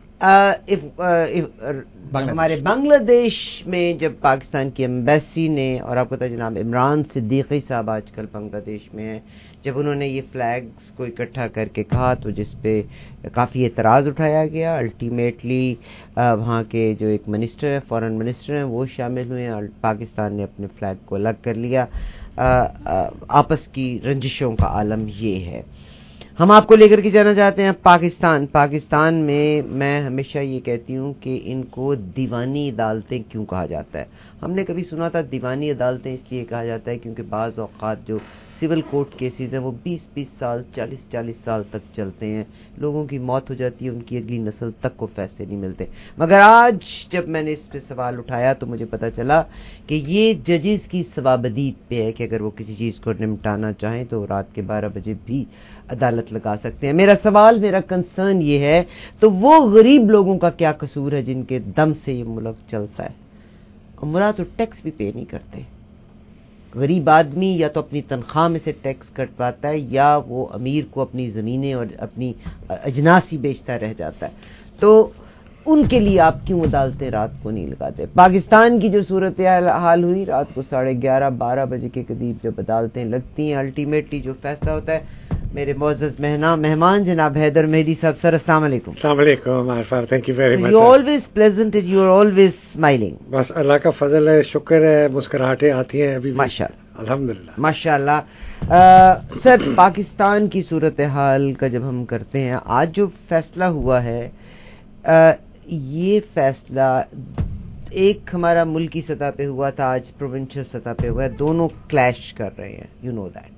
ہمارے بنگلہ دیش میں جب پاکستان کی ایمبیسی نے, اور آپ کو پتا جناب عمران صدیقی صاحب آج کل بنگلہ دیش میں ہیں, جب انہوں نے یہ فلیگز کو اکٹھا کر کے کہا تو جس پہ کافی اعتراض اٹھایا گیا. الٹیمیٹلی وہاں کے جو ایک منسٹر ہیں, فارن منسٹر ہیں, وہ شامل ہوئے اور پاکستان نے اپنے فلیگ کو الگ کر لیا. آپس کی رنجشوں کا عالم یہ ہے. ہم آپ کو لے کر کے جانا چاہتے ہیں پاکستان. پاکستان میں میں ہمیشہ یہ کہتی ہوں کہ ان کو دیوانی عدالتیں کیوں کہا جاتا ہے. ہم نے کبھی سنا تھا دیوانی عدالتیں اس لیے کہا جاتا ہے کیونکہ بعض اوقات جو سول کورٹ کیسز ہیں وہ بیس بیس سال چالیس چالیس سال تک چلتے ہیں. لوگوں کی موت ہو جاتی ہے, ان کی اگلی نسل تک کو فیصلے نہیں ملتے. مگر آج جب میں نے اس پہ سوال اٹھایا تو مجھے پتا چلا کہ یہ ججز کی ثوابدید پہ ہے کہ اگر وہ کسی چیز کو نمٹانا چاہیں تو رات کے بارہ بجے بھی عدالت لگا سکتے ہیں. میرا سوال, میرا کنسرن یہ ہے تو وہ غریب لوگوں کا کیا قصور ہے جن کے دم سے یہ ملک چلتا ہے. مراد تو ٹیکس بھی پے نہیں کرتے. غریب آدمی یا تو اپنی تنخواہ میں سے ٹیکس کٹواتا ہے یا وہ امیر کو اپنی زمینیں اور اپنی اجناس ہی بیچتا رہ جاتا ہے. تو ان کے لیے آپ کیوں عدالتیں رات کو نہیں لگاتے؟ پاکستان کی جو صورت حال ہوئی, رات کو ساڑھے گیارہ بارہ بجے کے قریب جب عدالتیں لگتی ہیں, الٹیمیٹلی جو فیصلہ ہوتا ہے, میرے معزز مہمان جناب حیدر مہدی صاحب. سر السلام علیکم. السلام علیکم Arifa, thank you very much. You always pleasant and you are always smiling. بس اللہ کا فضل ہے, شکر ہے, مسکراہٹیں آتی ہیں ابھی ماشاء اللہ, الحمدللہ ماشاء اللہ. سر پاکستان کی صورتحال کا جب ہم کرتے ہیں, آج جو فیصلہ ہوا ہے, یہ فیصلہ ایک ہمارا ملکی سطح پہ ہوا تھا, آج پروونشل سطح پہ ہوا ہے. دونوں کلیش کر رہے ہیں, یو نو دیٹ.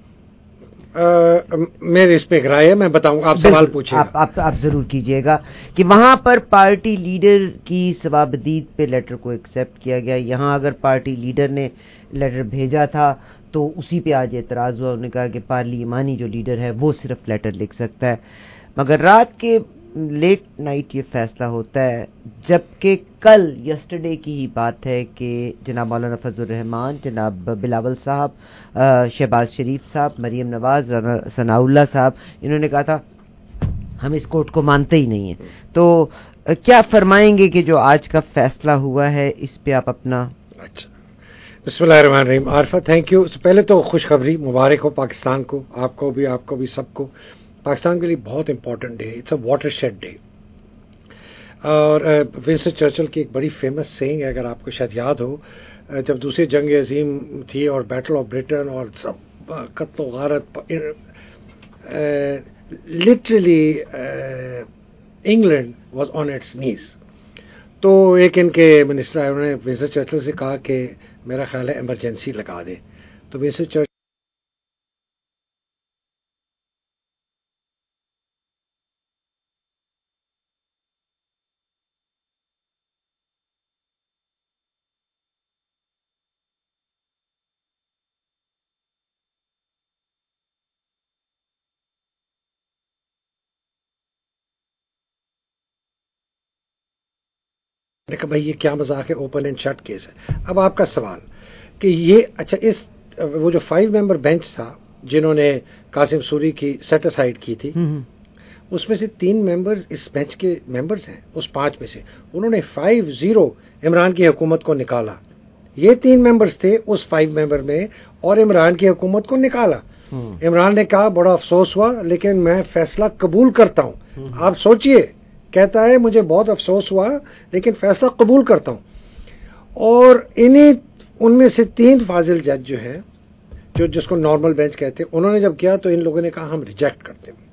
میرے اس پہ ایک رائے ہے, میں بتاؤں, آپ سوال پوچھیں. آپ, آپ, آپ ضرور کیجئے گا کہ وہاں پر پارٹی لیڈر کی ثوابدید پہ لیٹر کو ایکسیپٹ کیا گیا. یہاں اگر پارٹی لیڈر نے لیٹر بھیجا تھا تو اسی پہ آج اعتراض ہوا. انہوں نے کہا کہ پارلیمانی جو لیڈر ہے وہ صرف لیٹر لکھ سکتا ہے. مگر رات کے لیٹ نائٹ یہ فیصلہ ہوتا ہے, جبکہ کل یسٹرڈے کی ہی بات ہے کہ جناب مولانا فضل الرحمان, جناب بلاول صاحب, شہباز شریف صاحب, مریم نواز, ثناء اللہ صاحب, انہوں نے کہا تھا ہم اس کورٹ کو مانتے ہی نہیں ہیں. تو کیا فرمائیں گے کہ جو آج کا فیصلہ ہوا ہے اس پہ آپ اپنا. اچھا, بسم اللہ الرحمن الرحیم. Arifa thank you. پہلے تو خوشخبری, مبارک ہو پاکستان کو, آپ کو بھی, آپ کو بھی, سب کو. پاکستان کے لیے بہت important day, it's a watershed day. اور ونسٹن چرچل کی ایک بڑی فیمس سینگ ہے, اگر آپ کو شاید یاد ہو, جب دوسری جنگ عظیم تھی اور بیٹل آف برٹن اور سب قتل و غارت, literally England was on its knees. تو ایک ان کے منسٹر آئے, انہوں نے ونسٹن چرچل سے کہا کہ میرا خیال ہے ایمرجنسی لگا دے. تو ونسٹن چرچل نے کہا بھائی یہ کیا مذاق ہے, اوپن اینڈ شٹ کیس ہے. اب آپ کا سوال کہ یہ اچھا اس وہ جو فائیو ممبر بینچ تھا جنہوں نے قاسم سوری کی سیٹ اسائڈ کی تھی, اس میں سے تین ممبرز اس بینچ کے ممبرز ہیں. اس پانچ میں سے انہوں نے فائیو زیرو عمران کی حکومت کو نکالا. یہ تین ممبرز تھے اس فائیو ممبر میں اور عمران کی حکومت کو نکالا. عمران نے کہا بڑا افسوس ہوا لیکن میں فیصلہ قبول کرتا ہوں. آپ سوچئے, کہتا ہے مجھے بہت افسوس ہوا لیکن فیصلہ قبول کرتا ہوں. اور انہیں ان میں سے تین فاضل جج جو ہیں, جو جس کو نارمل بینچ کہتے ہیں, انہوں نے جب کیا تو ان لوگوں نے کہا ہم ریجیکٹ کرتے ہیں.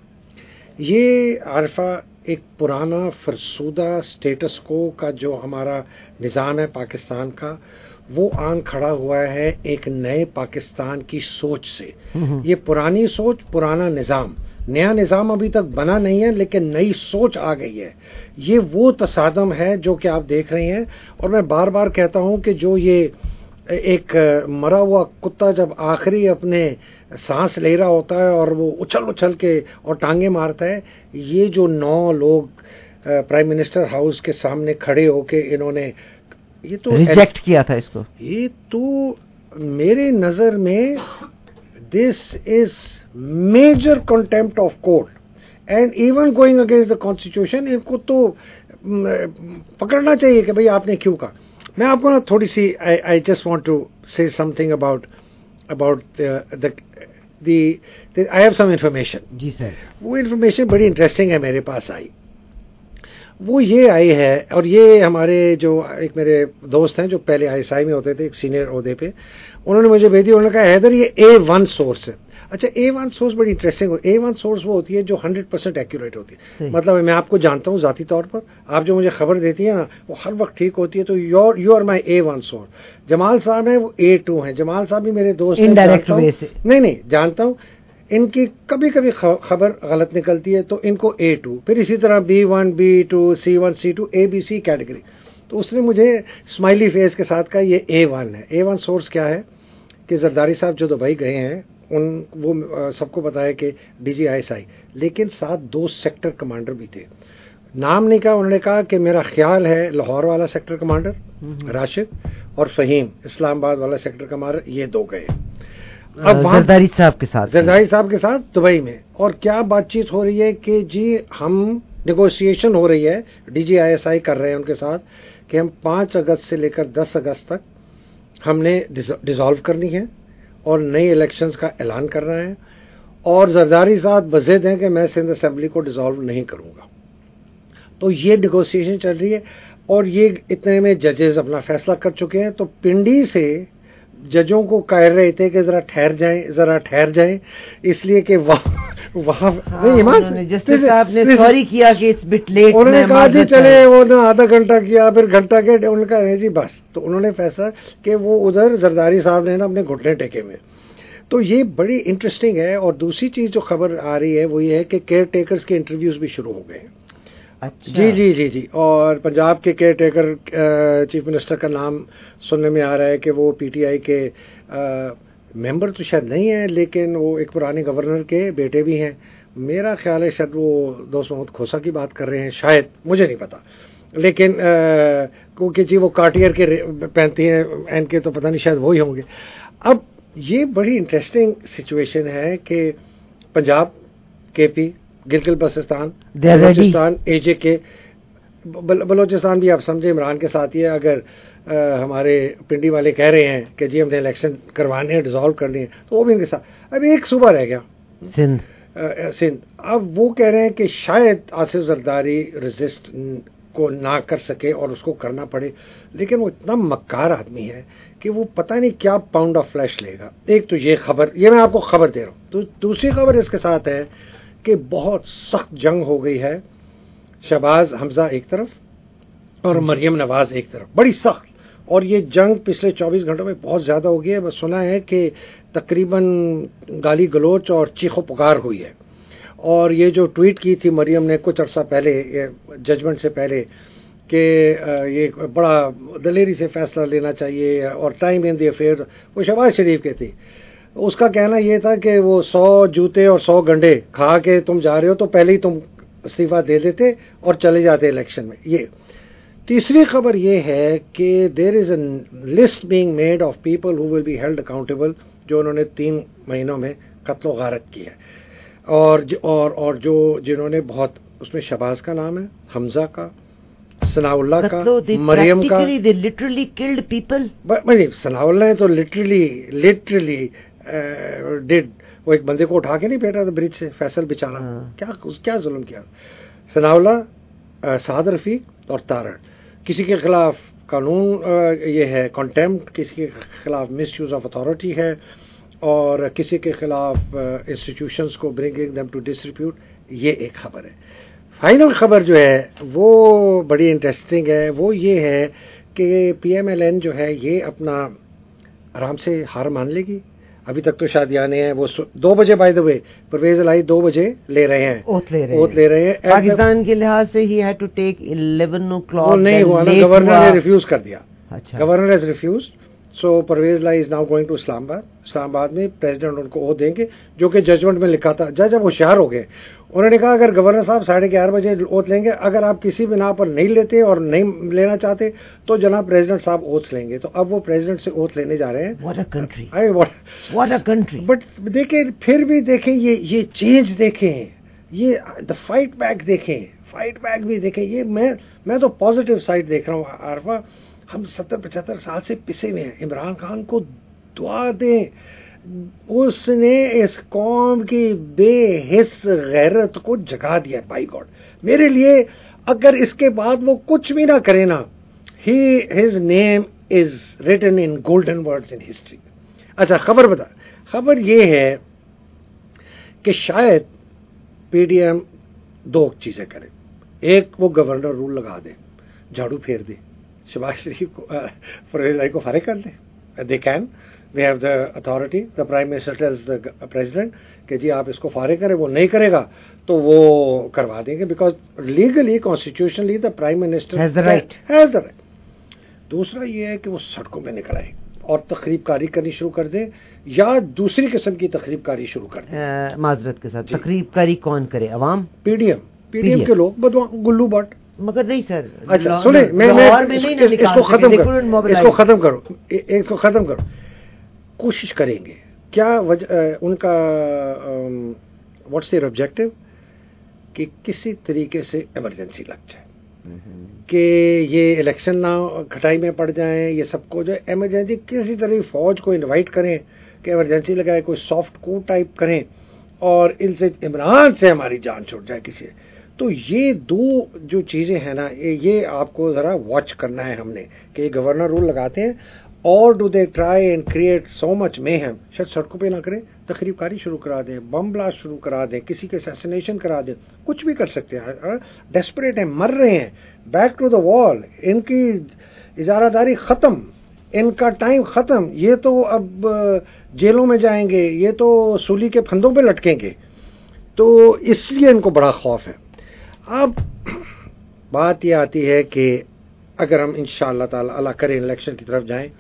یہ عارفہ ایک پرانا فرسودہ سٹیٹس کو کا جو ہمارا نظام ہے پاکستان کا, وہ آن کھڑا ہوا ہے ایک نئے پاکستان کی سوچ سے. یہ پرانی سوچ, پرانا نظام, نیا نظام ابھی تک بنا نہیں ہے لیکن نئی سوچ آ گئی ہے. یہ وہ تصادم ہے جو کہ آپ دیکھ رہے ہیں. اور میں بار بار کہتا ہوں کہ جو یہ ایک مرا ہوا کتا جب آخری اپنے سانس لے رہا ہوتا ہے اور وہ اچھل اچھل کے اور ٹانگیں مارتا ہے, یہ جو نو لوگ پرائم منسٹر ہاؤس کے سامنے کھڑے ہو کے انہوں نے یہ تو ریجیکٹ کیا تھا اس کو, یہ تو میرے نظر میں this is major contempt of court and even going against the constitution. ان کو تو پکڑنا چاہیے کہ بھئی آپ نے کیوں کہا. میں آپ کو نا تھوڑی سی I just want to say something about about the the the I have some information. جی سر. وہ انفارمیشن بڑی انٹرسٹنگ ہے میرے پاس آئی. وہ یہ آئی ہے, اور یہ ہمارے جو ایک میرے دوست ہیں جو پہلے آئی ایس آئی میں ہوتے تھے ایک سینئر عہدے پہ, انہوں نے مجھے بھیجی. انہوں نے کہا حیدر یہ اے ون سورس ہے. اچھا اے ون سورس بڑی انٹرسٹنگ. اے ون سورس وہ ہوتی ہے جو ہنڈریڈ پرسینٹ ایکوریٹ ہوتی ہے. مطلب میں آپ کو جانتا ہوں ذاتی طور پر, آپ جو مجھے خبر دیتی ہیں نا وہ ہر وقت ٹھیک ہوتی ہے. تو your you are my A one source. Jamal sahib ہیں وہ اے ٹو ہیں. جمال صاحب بھی میرے دوست ہیں, نہیں نہیں جانتا ہوں. ان کی کبھی کبھی خبر غلط نکلتی ہے تو ان کو اے ٹو, پھر اسی طرح B one B two C one C two A B C category. تو اس نے مجھے اسمائلی فیس کے ساتھ کہا یہ اے ون ہے. اے ون سورس کیا ہے کہ زرداری صاحب جو دبئی گئے ہیں ان وہ سب کو پتا ہے کہ D G I S I, لیکن ساتھ دو سیکٹر کمانڈر بھی تھے. نام نہیں کہا, انہوں نے کہا کہ میرا خیال ہے لاہور والا سیکٹر کمانڈر راشد اور فہیم اسلام آباد والا سیکٹر کمانڈر, یہ دو گئے اب زرداری صاحب کے ساتھ زرداری صاحب کے ساتھ دبئی میں. اور کیا بات چیت ہو رہی ہے کہ جی ہم نیگوشیشن ہو رہی ہے, D G I S I کر رہے ہیں ان کے ساتھ کہ ہم پانچ اگست سے لے کر دس اگست تک ہم نے ڈیزالو کرنی ہے اور نئی الیکشنز کا اعلان کرنا ہے. اور زرداری صاحب بضد ہیں کہ میں سندھ اسمبلی کو ڈیزالو نہیں کروں گا. تو یہ نیگوشیشن چل رہی ہے اور یہ اتنے میں ججز اپنا فیصلہ کر چکے ہیں. تو پنڈی سے ججوں کو کہہ رہے تھے کہ ذرا ٹھہر جائیں ذرا ٹھہر جائیں, اس لیے کہ وہاں جسٹس صاحب نے سوری کیا کہ اٹس بٹ لیٹ. انہوں نے کہا جی چلے وہ آدھا گھنٹہ کیا پھر گھنٹہ کے, انہوں نے کہا جی بس. تو انہوں نے فیصلہ کہ وہ ادھر زرداری صاحب نے نا اپنے گھٹنے ٹیکے میں. تو یہ بڑی انٹرسٹنگ ہے. اور دوسری چیز جو خبر آ رہی ہے وہ یہ ہے کہ کیئر ٹیکرز کے انٹرویوز بھی شروع ہو گئے ہیں. اچھا. جی جی جی جی اور پنجاب کے کیئر ٹیکر چیف منسٹر کا نام سننے میں آ رہا ہے کہ وہ پی ٹی آئی کے ممبر تو شاید نہیں ہیں لیکن وہ ایک پرانے گورنر کے بیٹے بھی ہیں. میرا خیال ہے شاید وہ دوست محمد کھوسا کی بات کر رہے ہیں, شاید, مجھے نہیں پتا. لیکن کیونکہ جی وہ کارٹیئر کے پہنتی ہیں این کے, تو پتہ نہیں شاید وہی ہوں گے. اب یہ بڑی انٹرسٹنگ سچویشن ہے کہ پنجاب, کے پی, گلگت بلتستان, بلوچستان, اے جے کے, بلوچستان بھی آپ سمجھے عمران کے ساتھ ہی ہے. اگر ہمارے پنڈی والے کہہ رہے ہیں کہ جی ہم نے الیکشن کروانے ہیں, ڈیزالو کرنے ہیں, تو وہ بھی ان کے ساتھ. اب ایک صوبہ رہ گیا, سندھ. سندھ. اب وہ کہہ رہے ہیں کہ شاید آصف زرداری ریزسٹ کو نہ کر سکے اور اس کو کرنا پڑے. لیکن وہ اتنا مکار آدمی ہے کہ وہ پتہ نہیں کیا پاؤنڈ آف فلیش لے گا. ایک تو یہ خبر, یہ میں آپ کو خبر دے رہا ہوں. تو دوسری خبر اس کے ساتھ ہے کہ بہت سخت جنگ ہو گئی ہے. شہباز حمزہ ایک طرف اور مریم نواز ایک طرف, بڑی سخت. اور یہ جنگ پچھلے چوبیس گھنٹوں میں بہت زیادہ ہو گئی ہے. بس سنا ہے کہ تقریباً گالی گلوچ اور چیخ و پکار ہوئی ہے. اور یہ جو ٹویٹ کی تھی مریم نے کچھ عرصہ پہلے, ججمنٹ سے پہلے, کہ یہ بڑا دلیری سے فیصلہ لینا چاہیے اور ٹائم ان دی افیئر, وہ شہباز شریف کے تھی. اس کا کہنا یہ تھا کہ وہ سو جوتے اور سو گنڈے کھا کے تم جا رہے ہو تو پہلے ہی تم استعفیٰ دے دیتے اور چلے جاتے الیکشن میں. یہ تیسری خبر یہ ہے کہ there is a list being made of people who will be held accountable, جو انہوں نے تین مہینوں میں قتل و غارت کی ہے. اور اور اور جو جنہوں نے بہت, اس میں شہباز کا نام ہے, حمزہ کا, ثناء اللہ کا, مریم کا. Literally killed people. Sanaullah نے تو لٹرلی لٹرلی ڈیڈ, وہ ایک بندے کو اٹھا کے نہیں بیٹھا تھا برج سے, فیصل بیچارہ, کیا کیا ظلم کیا. ثناء اللہ, سعد رفیق اور تارڑ. کسی کے خلاف قانون یہ ہے کنٹیمپٹ, کسی کے خلاف مس یوز آف اتھارٹی ہے, اور کسی کے خلاف انسٹیٹیوشنز کو برنگنگ دیم ٹو ڈسریپیوٹ. یہ ایک خبر ہے. فائنل خبر جو ہے وہ بڑی انٹرسٹنگ ہے. وہ یہ ہے کہ پی ایم ایل این جو ہے یہ اپنا آرام سے ہار مان لے گی. ابھی تک تو شادیاں ہیں, وہ دو بجے بائی دا وے پرویز الہی دو بجے لے رہے ہیں, اوت لے رہے ہیں, اوت لے رہے ہیں. پاکستان کے لحاظ سے he had to take eleven o'clock. نہیں ہوا نا, گورنر نے ریفیوز کر دیا. Governor has refuse. So Pervaiz Elahi is now going to Islamabad. اسلام آباد میں پریزیڈنٹ ان کو اوت دیں گے, جو کہ ججمنٹ میں لکھا تھا. جج اب ہوشیار ہو گئے, انہوں نے کہا اگر گورنر صاحب ساڑھے گیارہ بجے اوت لیں گے, اگر آپ کسی بنا پر نہیں لیتے اور نہیں لینا چاہتے تو جناب پریزیڈنٹ صاحب اوت لیں گے. تو اب وہ پریزیڈنٹ سے اوت لینے جا رہے ہیں. What a country, what a country. But دیکھیں پھر بھی دیکھیں یہ یہ چینج دیکھیں, یہ دا فائٹ بیک دیکھیں, فائٹ بیک بھی دیکھیں. یہ میں میں تو پازیٹیو سائڈ دیکھ رہا ہوں. عارفہ, ہم ستر پچہتر سال سے پسے ہوئے ہیں. عمران خان کو دعا دیں, اس نے اس قوم کی بے حس غیرت کو جگا دیا. بائی گاڈ, میرے لیے اگر اس کے بعد وہ کچھ بھی نہ کرے نا, he his name is written in golden words in history. اچھا خبر بتا, خبر یہ ہے کہ شاید پی ڈی ایم دو چیزیں کرے. ایک, وہ گورنر رول لگا دے, جھاڑو پھیر دے, شہباز شریف کو, پرویز الہی کو فارغ کر دیں. They can, they have the authority. The prime minister tells the president کہ جی آپ اس کو فارغ کریں. وہ نہیں کرے گا تو وہ کروا دیں گے, because legally constitutionally the prime minister has the right. has the right. دوسرا یہ ہے کہ وہ سڑکوں پہ نکل آئے اور تقریب کاری کرنی شروع کر دیں, یا دوسری قسم کی تقریب کاری شروع کر دیں. معذرت کے ساتھ, تقریب کاری کون کرے؟ عوام, P D M P D M کے لوگ, بدوا گلو بٹ. مگر نہیں سر, اچھا سنیں, میں اس کو ختم کروں, اس کو ختم کرو, اس کو ختم کرو. کوشش کریں گے. کیا وجہ ان کا, واٹس دیئر آبجیکٹو, کہ کسی طریقے سے ایمرجنسی لگ جائے, کہ یہ الیکشن نہ کھٹائی میں پڑ جائیں. یہ سب کو جو ایمرجنسی, کسی طرح فوج کو انوائٹ کریں کہ ایمرجنسی لگائے, کوئی سافٹ کو ٹائپ کریں, اور ان سے عمران سے ہماری جان چھوٹ جائے کسی. تو یہ دو جو چیزیں ہیں نا, یہ آپ کو ذرا واچ کرنا ہے ہم نے, کہ یہ گورنر رول لگاتے ہیں, اور do they try and create so much mayhem. شاید سڑکوں پہ نہ کریں, تقریب کاری شروع کرا دیں, بم بلاسٹ شروع کرا دیں, کسی کے اسیسینیشن کرا دیں, کچھ بھی کر سکتے ہیں. ڈیسپریٹ ہیں, مر رہے ہیں, بیک ٹو دا وال. ان کی اجارہ داری ختم, ان کا ٹائم ختم. یہ تو اب جیلوں میں جائیں گے, یہ تو سولی کے پھندوں پہ لٹکیں گے. تو اس لیے ان کو بڑا خوف ہے. اب بات یہ آتی ہے کہ اگر ہم انشاءاللہ تعالی اللہ کریں الیکشن کی طرف جائیں,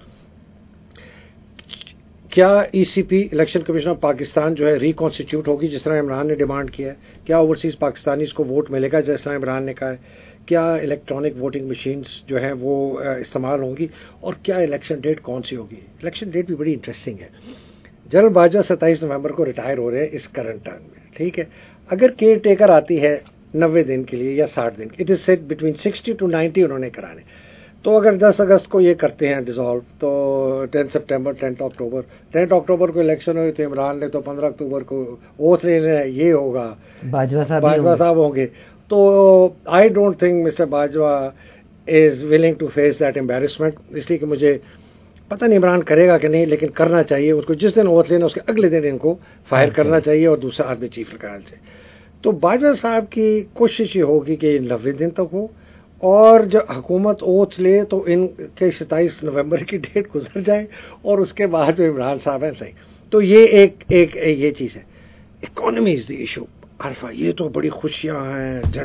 کیا E C P election commission of Pakistan جو ہے ریکانسٹیٹیوٹ ہوگی جس طرح عمران نے ڈیمانڈ کیا ہے؟ کیا اوورسیز پاکستانیز کو ووٹ ملے گا جس طرح عمران نے کہا ہے؟ کیا الیکٹرانک ووٹنگ مشینز جو ہیں وہ استعمال ہوں گی؟ اور کیا الیکشن ڈیٹ کون سی ہوگی؟ الیکشن ڈیٹ بھی بڑی انٹرسٹنگ ہے. جنرل باجوہ ستائیس نومبر کو ریٹائر ہو رہے ہیں اس کرنٹ ٹرم میں, ٹھیک ہے. اگر کیئر ٹیکر آتی ہے نوے دن کے لیے یا ساٹھ دن, it is set between sixty to ninety انہوں نے کرانے. تو اگر دس اگست کو یہ کرتے ہیں ڈیزالو, تو ten September tenth October tenth October کو الیکشن ہوئی, تو عمران نے تو پندرہ اکتوبر کو اوتھ لینا ہے, یہ ہوگا, باجوہ صاحب باجوہ صاحب ہوں گے. تو I don't think Mister Bajwa is willing to face that embarrassment, اس لیے کہ مجھے پتہ نہیں عمران کرے گا کہ نہیں، لیکن کرنا چاہیے اس کو. جس دن اوتھ لینا اس کے اگلے دن ان کو فائر کرنا چاہیے اور دوسرا آرمی چیف لگانا چاہیے. تو باجوہ صاحب کی کوشش یہ ہوگی کہ نوے دن تک ہو، اور جب حکومت اوتھ لے تو ان کے ستائیس نومبر کی ڈیٹ گزر جائے اور اس کے بعد جو عمران صاحب ہیں صحیح. تو یہ ایک ایک یہ چیز ہے. اکانومی از دی ایشو عرفہ، یہ تو بڑی خوشیاں ہیں،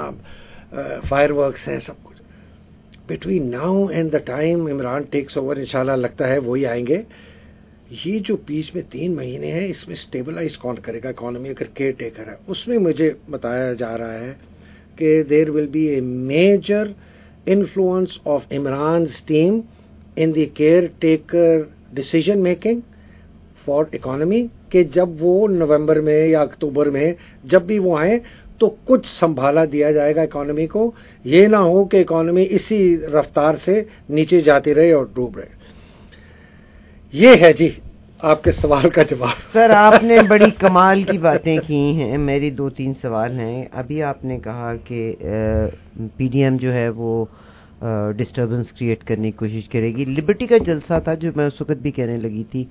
فائر ورکس ہیں، سب کچھ. Between now and the time Imran takes over انشاءاللہ لگتا ہے وہی آئیں گے. یہ جو بیچ میں تین مہینے ہیں اس میں اسٹیبلائز کون کرے گا اکانومی اگر کیئر ٹیکر ہے؟ اس میں مجھے بتایا جا رہا ہے کہ there will be a major influence of Imran's team in the caretaker decision making for economy, کہ جب وہ نومبر میں یا اکتوبر میں جب بھی وہ آئیں تو کچھ سنبھالا دیا جائے گا اکانومی کو. یہ نہ ہو کہ اکانومی اسی رفتار سے نیچے جاتی رہے اور ڈوب رہے. یہ ہے جی آپ کے سوال کا جواب. سر آپ نے بڑی کمال کی باتیں کی ہیں. میری دو تین سوال ہیں. ابھی آپ نے کہا کہ پی ڈی ایم جو ہے وہ ڈسٹربنس کریٹ کرنے کی کوشش کرے گی. لبرٹی کا جلسہ تھا جو میں اس وقت بھی کہنے لگی تھی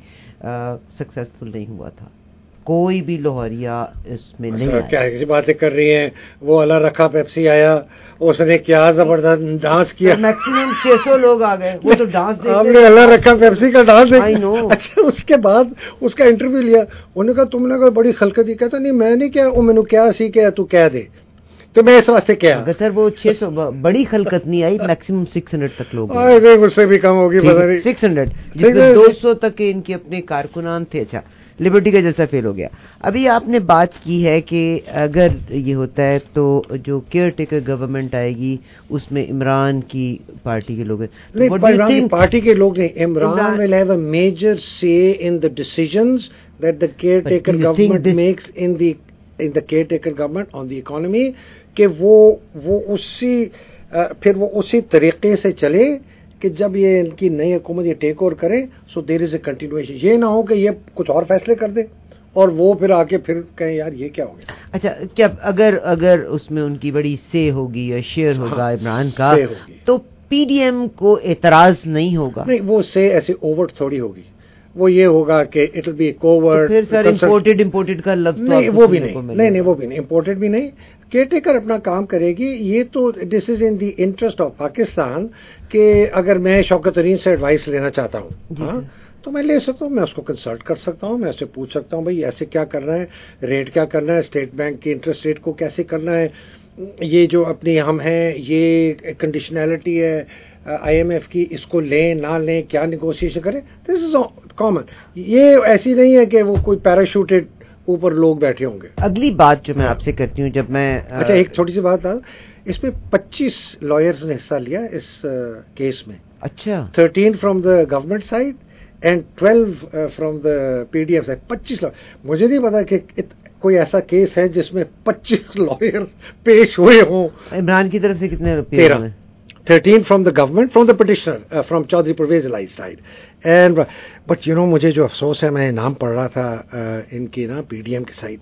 سکسیسفل نہیں ہوا تھا، کوئی بھی لوہریا اس میں نہیں آیا. کیا ایسی باتیں کر رہی ہیں؟ وہ اللہ رکھا پیپسی آیا، اس نے کیا زبردست ڈانس کیا، میکسیمم چھ سو لوگ آ گئے، وہ تو ڈانس آپ نے اللہ رکھا پیپسی کا ڈانس دیکھا. اچھا اس کے بعد اس کا انٹرویو لیا، انہوں نے کہا تم نے کہا بڑی خلقت ہی. کہتا نہیں میں نہیں کیا، وہ مینو کیا سی کہ تو کہہ دے، تو میں اس واسطے کیا. سر وہ چھ سو بڑی خلقت نہیں آئی، میکسیمم سکس ہنڈریڈ تک لوگ، اس سے بھی کم ہوگی سکس ہنڈریڈ جس میں دو سو تک ان کے اپنے کارکنان تھے. اچھا لبرٹی کا جلسہ فیل ہو گیا. ابھی آپ نے بات کی ہے کہ اگر یہ ہوتا ہے تو جو کیئر ٹیکر گورنمنٹ آئے گی اس میں عمران کی پارٹی کے لوگ ہیں. عمران کی پارٹی کے لوگ نہیں، Imran will have a major say in the decisions that the caretaker government makes in the in the caretaker government on the economy, کہ وہ وہ اسی پھر وہ اسی طریقے سے چلے کہ جب یہ ان کی نئی حکومت یہ ٹیک اوور کرے سو دیر از اے کنٹینویشن. یہ نہ ہو کہ یہ کچھ اور فیصلے کر دے اور وہ پھر آ کے پھر کہیں یار یہ کیا ہو گیا. اچھا کیا اگر اگر اس میں ان کی بڑی سے ہوگی یا شیئر ہوگا عمران کا تو پی ڈی ایم کو اعتراض نہیں ہوگا؟ نہیں وہ سے ایسے اوورٹ تھوڑی ہوگی، وہ یہ ہوگا کہ اٹ ول بی کوورٹ. پھر سر امپورٹڈ امپورٹڈ کا لفظ نہیں وہ بھی نہیں نہیں نہیں وہ بھی نہیں امپورٹڈ بھی نہیں. کیئر ٹیکر اپنا کام کرے گی. یہ تو this is in the interest of Pakistan کہ اگر میں شوکت ترین سے ایڈوائس لینا چاہتا ہوں ہاں تو میں لے سکتا ہوں، میں اس کو کنسلٹ کر سکتا ہوں، میں اس سے پوچھ سکتا ہوں بھائی ایسے کیا کرنا ہے، ریٹ کیا کرنا ہے، اسٹیٹ بینک کی انٹرسٹ ریٹ کو کیسے کرنا ہے، یہ جو اپنی ہم ہیں یہ کنڈیشنلٹی ہے آئی ایم ایف کی، اس کو لیں نہ لیں، کیا نیگوشیشن کریں. This is common. یہ ایسی نہیں ہے کہ وہ کوئی پیراشوٹڈ اوپر لوگ بیٹھے ہوں گے. اگلی بات جو میں آپ سے کرتی ہوں جب میں اچھا ایک چھوٹی سی بات تھا، اس میں پچیس لائرز نے حصہ لیا اس کیس میں. اچھا thirteen from the government side and twelve from the P D M side. پچیس لائر. مجھے نہیں پتا کہ کوئی ایسا کیس ہے جس میں پچیس لائر پیش ہوئے ہوں. عمران کی طرف سے کتنے روپے؟ تیرہ. thirteen from the government, from the petitioner, uh, from Chaudhry Parvez Eli's side. And but you know مجھے جو افسوس ہے، میں نام پڑھ رہا تھا uh, ان کی نا پی ڈی ایم کی سائڈ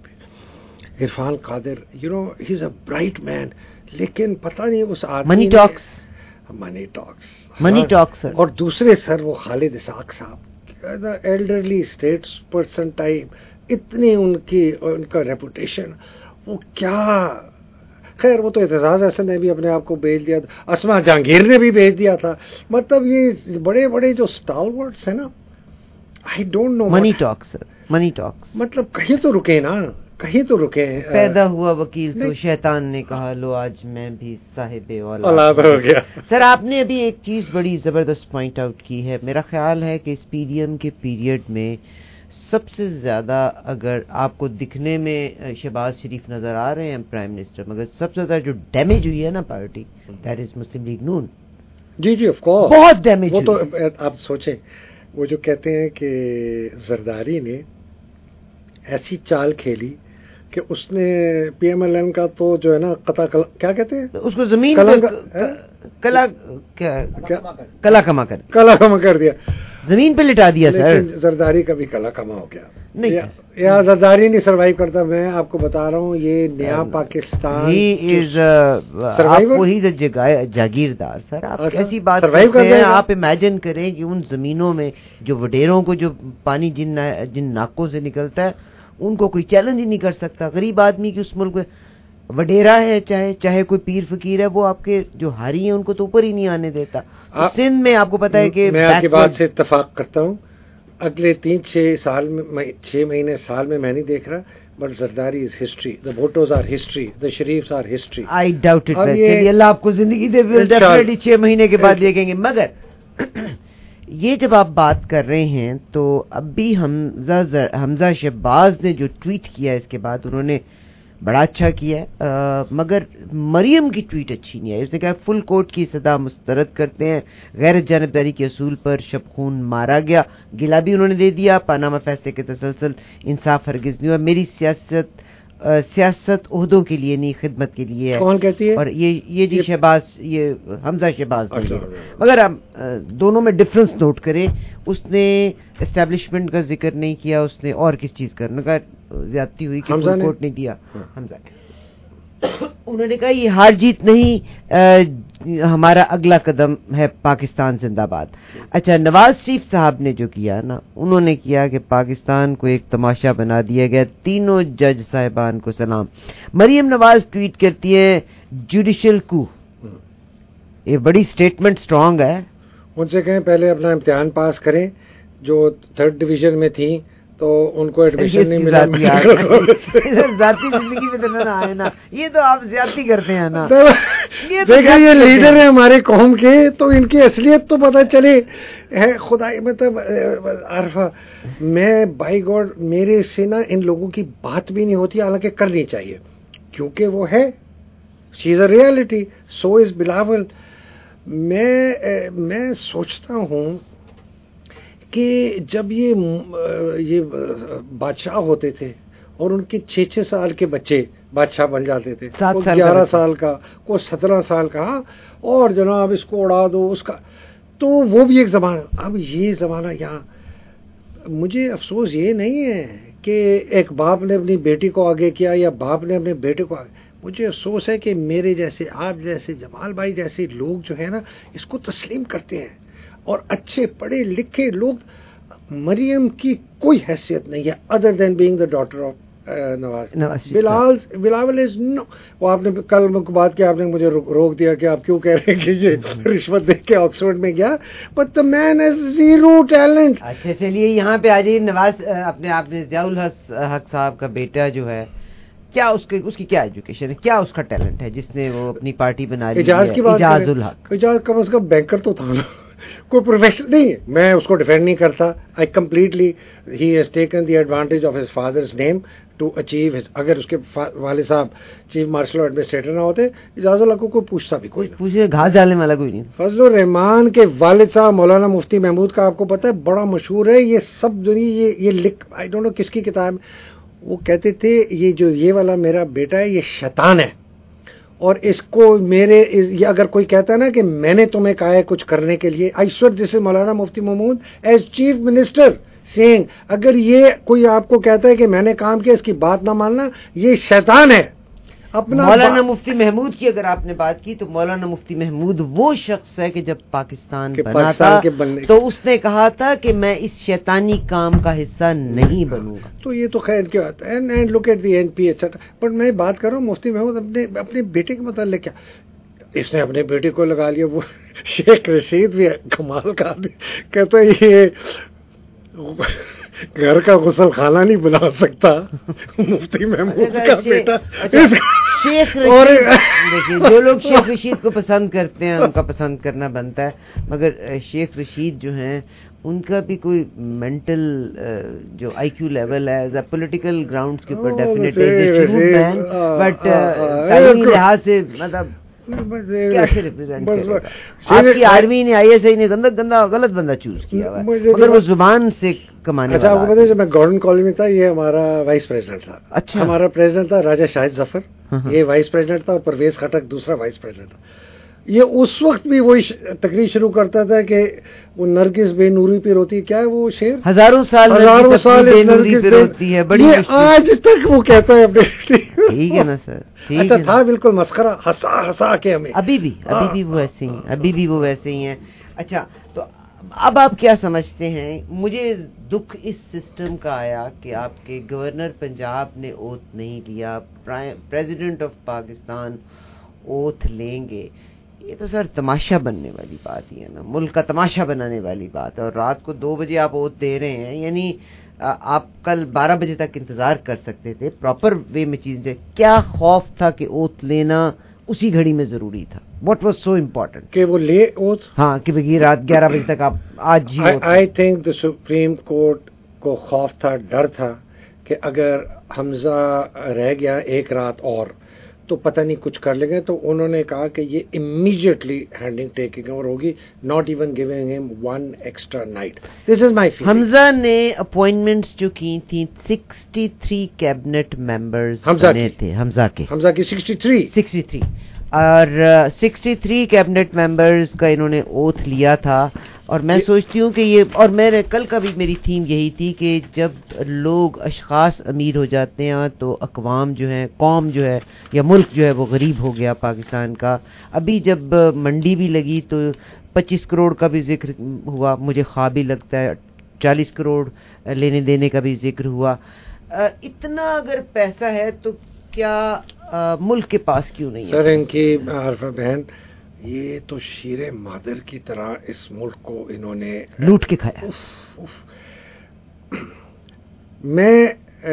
پہ، Irfan Qadir. You know he is a bright man, لیکن پتہ نہیں اس آدمی منی ٹاکس منی ٹاکس منی ٹاکس اور دوسرے سر وہ خالد اسحاق صاحب ایلڈرلی اسٹیٹس پرسن ٹائپ، اتنی ان کی ان کا ریپوٹیشن، وہ کیا. خیر وہ تو اعتزاز احسن نے بھی اپنے آپ کو بھیج دیا تھا، اسما جہانگیر نے بھی بھیج دیا تھا. مطلب یہ بڑے بڑے جو اسٹال ورڈس ہیں نا، آئی ڈونٹ نو. منی ٹاکس منی ٹاکس مطلب کہیں تو رکے نا، کہیں تو رکے. پیدا ہوا وکیل تو شیطان نے کہا لو آج میں بھی صاحب اولاد ہو گیا. سر آپ نے ابھی ایک چیز بڑی زبردست پوائنٹ آؤٹ کی ہے. میرا خیال ہے کہ اس پی ڈی ایم کے پیریڈ میں سب سے زیادہ اگر آپ کو دکھنے میں شہباز شریف نظر آ رہے ہیں پرائم منسٹر، مگر سب سے زیادہ جو ڈیمیج ہوئی ہے نا party, that is Muslim League Noon. جی جی آف کورس بہت ڈیمیج. وہ تو آپ سوچیں، وہ جو کہتے ہیں کہ زرداری نے ایسی چال کھیلی کہ اس نے پی ایم ایل این کا تو جو ہے نا قطع کیا کہتے ہیں اس کو زمین کلا کلا کما کر کلا کما کر دیا. زمین پہ لٹا دیا سر. زرداری کا بھی کلا کما ہو گیا نہیں, یا زرداری نہیں سروائیو کرتا. میں آپ کو بتا رہا ہوں یہ نیا پاکستان وہی جاگیردار سر. آپ ایسی بات کرتے ہیں, آپ امیجن کریں کہ ان زمینوں میں جو وڈیروں کو جو پانی جن جن ناکوں سے نکلتا ہے ان کو کوئی چیلنج ہی نہیں کر سکتا. غریب آدمی کی اس ملک میں وڈیرا ہے, چاہے چاہے کوئی پیر فقیر ہے, وہ آپ کے جو ہاری ہیں ان کو تو اوپر ہی نہیں آنے دیتا. سندھ میں آپ کو پتا ہے کہ میں آپ کی بات سے اتفاق کرتا ہوں. اگلے تین چھ سال میں چھ مہینے سال میں میں نہیں دیکھ رہا, but Zardari is history, the Bhuttos are history, the Sharifs are history. I doubt it. اللہ آپ کو زندگی دے, ڈیفینیٹلی چھ مہینے کے بعد دیکھیں گے. مگر یہ جب آپ بات کر رہے ہیں تو اب بھی حمزہ حمزہ شہباز نے جو ٹویٹ کیا اس کے بعد انہوں نے بڑا اچھا کیا ہے, مگر مریم کی ٹویٹ اچھی نہیں ہے. اس نے کہا فل کورٹ کی صدا مسترد کرتے ہیں, غیر جانبداری کے اصول پر شب خون مارا گیا. گلا بھی انہوں نے دے دیا, پاناما فیصلے کے تسلسل انصاف ہرگز نہیں ہوا. میری سیاست سیاست عہدوں کے لیے نہیں, خدمت کے لیے ہے. کون کہتی ہے؟ اور یہ یہ جی شہباز, یہ حمزہ شہباز. مگر ہم دونوں میں ڈفرنس نوٹ کریں, اس نے اسٹیبلشمنٹ کا ذکر نہیں کیا, اس نے اور کس چیز کرنے کا زیادتی ہوئی کہ فل کورٹ نہیں دیا. حمزہ نے انہوں نے کہا یہ ہار جیت نہیں, ہمارا اگلا قدم ہے پاکستان زندہ باد. اچھا, نواز شریف صاحب نے جو کیا نا, انہوں نے کیا کہ پاکستان کو ایک تماشا بنا دیا گیا. تینوں جج صاحبان کو سلام. مریم نواز ٹویٹ کرتی ہے جوڈیشل کو, یہ بڑی سٹیٹمنٹ سٹرانگ ہے. ان سے کہیں پہلے اپنا امتحان پاس کریں, جو تھرڈ ڈویژن میں تھیں تو ان کو ایڈمیشن نہیں ملا. ذاتی زندگی میں تو نہ آئے نا, یہ تو آپ زیادتی کرتے ہیں نا. دیکھیں یہ لیڈر ہیں ہمارے قوم کے, تو ان کی اصلیت تو پتہ چلے ہے. خدا مطلب عارفہ, میں بائی گاڈ میرے سے نا ان لوگوں کی بات بھی نہیں ہوتی, حالانکہ کرنی چاہیے کیونکہ وہ ہے, شی از اے ریالٹی, سو از بلاول. میں میں سوچتا ہوں کہ جب یہ یہ بادشاہ ہوتے تھے اور ان کے چھ چھ سال کے بچے بادشاہ بن جاتے تھے, کوئی گیارہ سال کا, کوئی سترہ سال کا, اور جناب اس کو اڑا دو اس کا, تو وہ بھی ایک زمانہ. اب یہ زمانہ یہاں مجھے افسوس یہ نہیں ہے کہ ایک باپ نے اپنی بیٹی کو آگے کیا یا باپ نے اپنے بیٹے کو آگے. مجھے افسوس ہے کہ میرے جیسے, آپ جیسے, جمال بھائی جیسے لوگ جو ہے نا اس کو تسلیم کرتے ہیں, اور اچھے پڑھے لکھے لوگ. مریم کی کوئی حیثیت نہیں ہے other than being the daughter of Nawaz. Bilal Bilawal is no. وہ آپ نے کل بات کی, آپ نے مجھے روک دیا کہ آپ کیوں کہہ رہے ہیں کہ یہ رشوت دے کے آکسفورڈ میں گیا, but the man has zero talent. اچھا چلیے یہاں پہ آ جائیے. نواز اپنے آپ نے ضیاء الحق حق صاحب کا بیٹا جو ہے, کیا اس کی اس کی کیا ایجوکیشن ہے, کیا اس کا ٹیلنٹ ہے جس نے وہ اپنی پارٹی بنا لی؟ اجاز کی بات, اجاز الحق. اجاز کم از کم بینکر تو تھا نا, کوئی پروفیشنل نہیں. میں اس کو ڈیفینڈ نہیں کرتا. I completely, he has taken the advantage of his father's name to achieve his. اگر اس کے والد صاحب چیف مارشل ایڈمنسٹریٹر نہ ہوتے, اجاز الحق کو کوئی پوچھتا بھی کوئی پوچھے, گھاس ڈالنے والا کوئی نہیں. فضل الرحمان کے والد صاحب مولانا مفتی محمود کا آپ کو پتہ ہے بڑا مشہور ہے, یہ سب دنیا یہ یہ لکھ, آئی ڈونٹ نو کس کی کتاب, وہ کہتے تھے یہ جو یہ والا میرا بیٹا ہے یہ شیطان ہے, اور اس کو میرے یہ اگر کوئی کہتا ہے نا کہ میں نے تمہیں کہا ہے کچھ کرنے کے لیے, آئی سوئر this is Maulana Mufti Mahmood as chief minister sing, اگر یہ کوئی آپ کو کہتا ہے کہ میں نے کام کیا اس کی بات نہ ماننا, یہ شیطان ہے. اپنا مولانا مفتی محمود کی اگر آپ نے بات کی تو مولانا مفتی محمود وہ شخص ہے کہ جب پاکستان بنا تھا تو اس نے کہا تھا کہ میں اس شیطانی کام کا حصہ نہیں بنوں گا. تو یہ تو خیر کیا ہوتا ہے, and look at the N P etcetera. But میں بات کر رہا ہوں مفتی محمود اپنے اپنے بیٹے کے متعلق کیا, اس نے اپنے بیٹے کو لگا لیا. وہ شیخ رشید بھی کمال کا کہتا ہے یہ گھر کا غسل خانہ نہیں بنا سکتا مفتی محمود کا بیٹا. شیخ رشید, دیکھیے جو لوگ شیخ رشید کو پسند کرتے ہیں ان کا پسند کرنا بنتا ہے, مگر شیخ رشید جو ہیں ان کا بھی کوئی مینٹل جو آئی کیو لیول ہے پولیٹیکل گراؤنڈ کے اوپر ڈیفینیٹلی, بٹ تعلیمی لحاظ سے مطلب کیسے ریپرزینٹ کرے گا. آپ کی آرمی نے آئی ایس آئی نے گندا گندا غلط بندہ چوز کیا ہوا ہے, مگر وہ زبان سے کمانے والا. اچھا آپ کو پتا ہے جب میں گورنن کالج میں تھا, یہ ہمارا وائس پریزیڈنٹ تھا. اچھا, ہمارا پریزیڈنٹ تھا راجہ شاہد ظفر, یہ وائس پریزیڈنٹ تھا, اور پرویز خٹک دوسرا وائس پریزیڈنٹ تھا. یہ اس وقت بھی وہی تقریر شروع کرتا تھا کہ وہ نرگس بے نوری پہ روتی ہے. کیا ہے وہ شعر؟ ہزاروں سال ہزاروں سال نرگس پہ روتی ہے. بڑی آج تک وہ کہتا ہے اپنے. ٹھیک ہے نا سر. اچھا تھا بالکل مسخرہ, ہنسا ہنسا کے ہمیں. ابھی بھی ابھی بھی وہ ایسے ہی ابھی بھی وہ ویسے ہی ہیں. اچھا تو اب آپ کیا سمجھتے ہیں؟ مجھے دکھ اس سسٹم کا آیا کہ آپ کے گورنر پنجاب نے اوتھ نہیں لیا, پریزیڈنٹ آف پاکستان اوتھ لیں گے. یہ تو سر تماشا بننے والی بات ہی ہے نا, ملک کا تماشا بنانے والی بات ہے. اور رات کو دو بجے آپ اوتھ دے رہے ہیں, یعنی آپ کل بارہ بجے تک انتظار کر سکتے تھے, پراپر وے میں چیزیں. کیا خوف تھا کہ اوتھ لینا اسی گھڑی میں ضروری تھا؟ واٹ واز سو امپورٹنٹ کہ وہ لے اوتھ؟ ہاں کہ بھئی رات گیارہ بجے تک آپ آج ہی. I think the supreme Court کو خوف تھا, ڈر تھا کہ اگر حمزہ رہ گیا ایک رات اور تو پتہ نہیں کچھ کر لیں گے, تو انہوں نے کہا کہ یہ امیجیٹلی ہینڈنگ ٹیکنگ اوور ہوگی, not even giving them one extra night. This is my feeling. Hamza نے اپوائنٹمنٹس جو کی تھیں سکسٹی تھری کیبنٹ ممبرز بنے تھے. حمزہ کے حمزہ کی سکسٹی تھری سکسٹی تھری اور سکسٹی تھری کیبنٹ ممبرز کا انہوں نے اوتھ لیا تھا. اور میں سوچتی ہوں کہ یہ, اور میرے کل کا بھی میری تھیم یہی تھی کہ جب لوگ اشخاص امیر ہو جاتے ہیں تو اقوام جو ہیں, قوم جو ہے یا ملک جو ہے وہ غریب ہو گیا پاکستان کا. ابھی جب منڈی بھی لگی تو پچیس کروڑ کا بھی ذکر ہوا, مجھے خواب بھی لگتا ہے چالیس کروڑ لینے دینے کا بھی ذکر ہوا. اتنا اگر پیسہ ہے تو کیا ملک کے پاس کیوں نہیں ہے؟ سر ان کی عارفہ بہن, یہ تو شیر مادر کی طرح اس ملک کو انہوں نے لوٹ کے کھایا. اف اف. میں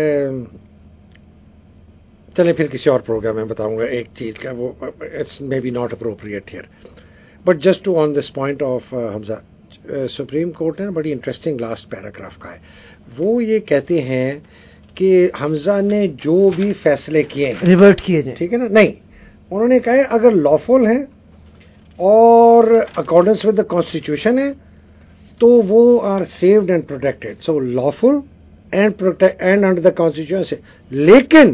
چلیں پھر کسی اور پروگرام میں بتاؤں گا ایک چیز کا, وہ it's may be not appropriate here, but just to on this point of Hamza. Supreme Court نے بڑی انٹرسٹنگ لاسٹ پیراگراف کا ہے, وہ یہ کہتے ہیں کہ حمزہ نے جو بھی فیصلے کیے ہیں ریورٹ کیے جائیں. ٹھیک ہے نا, نہیں, انہوں نے کہا ہے اگر لافل ہیں اور اکارڈنس ود دا کانسٹیٹیوشن ہے تو وہ are saved and protected. So lawful and and under the constitution. لیکن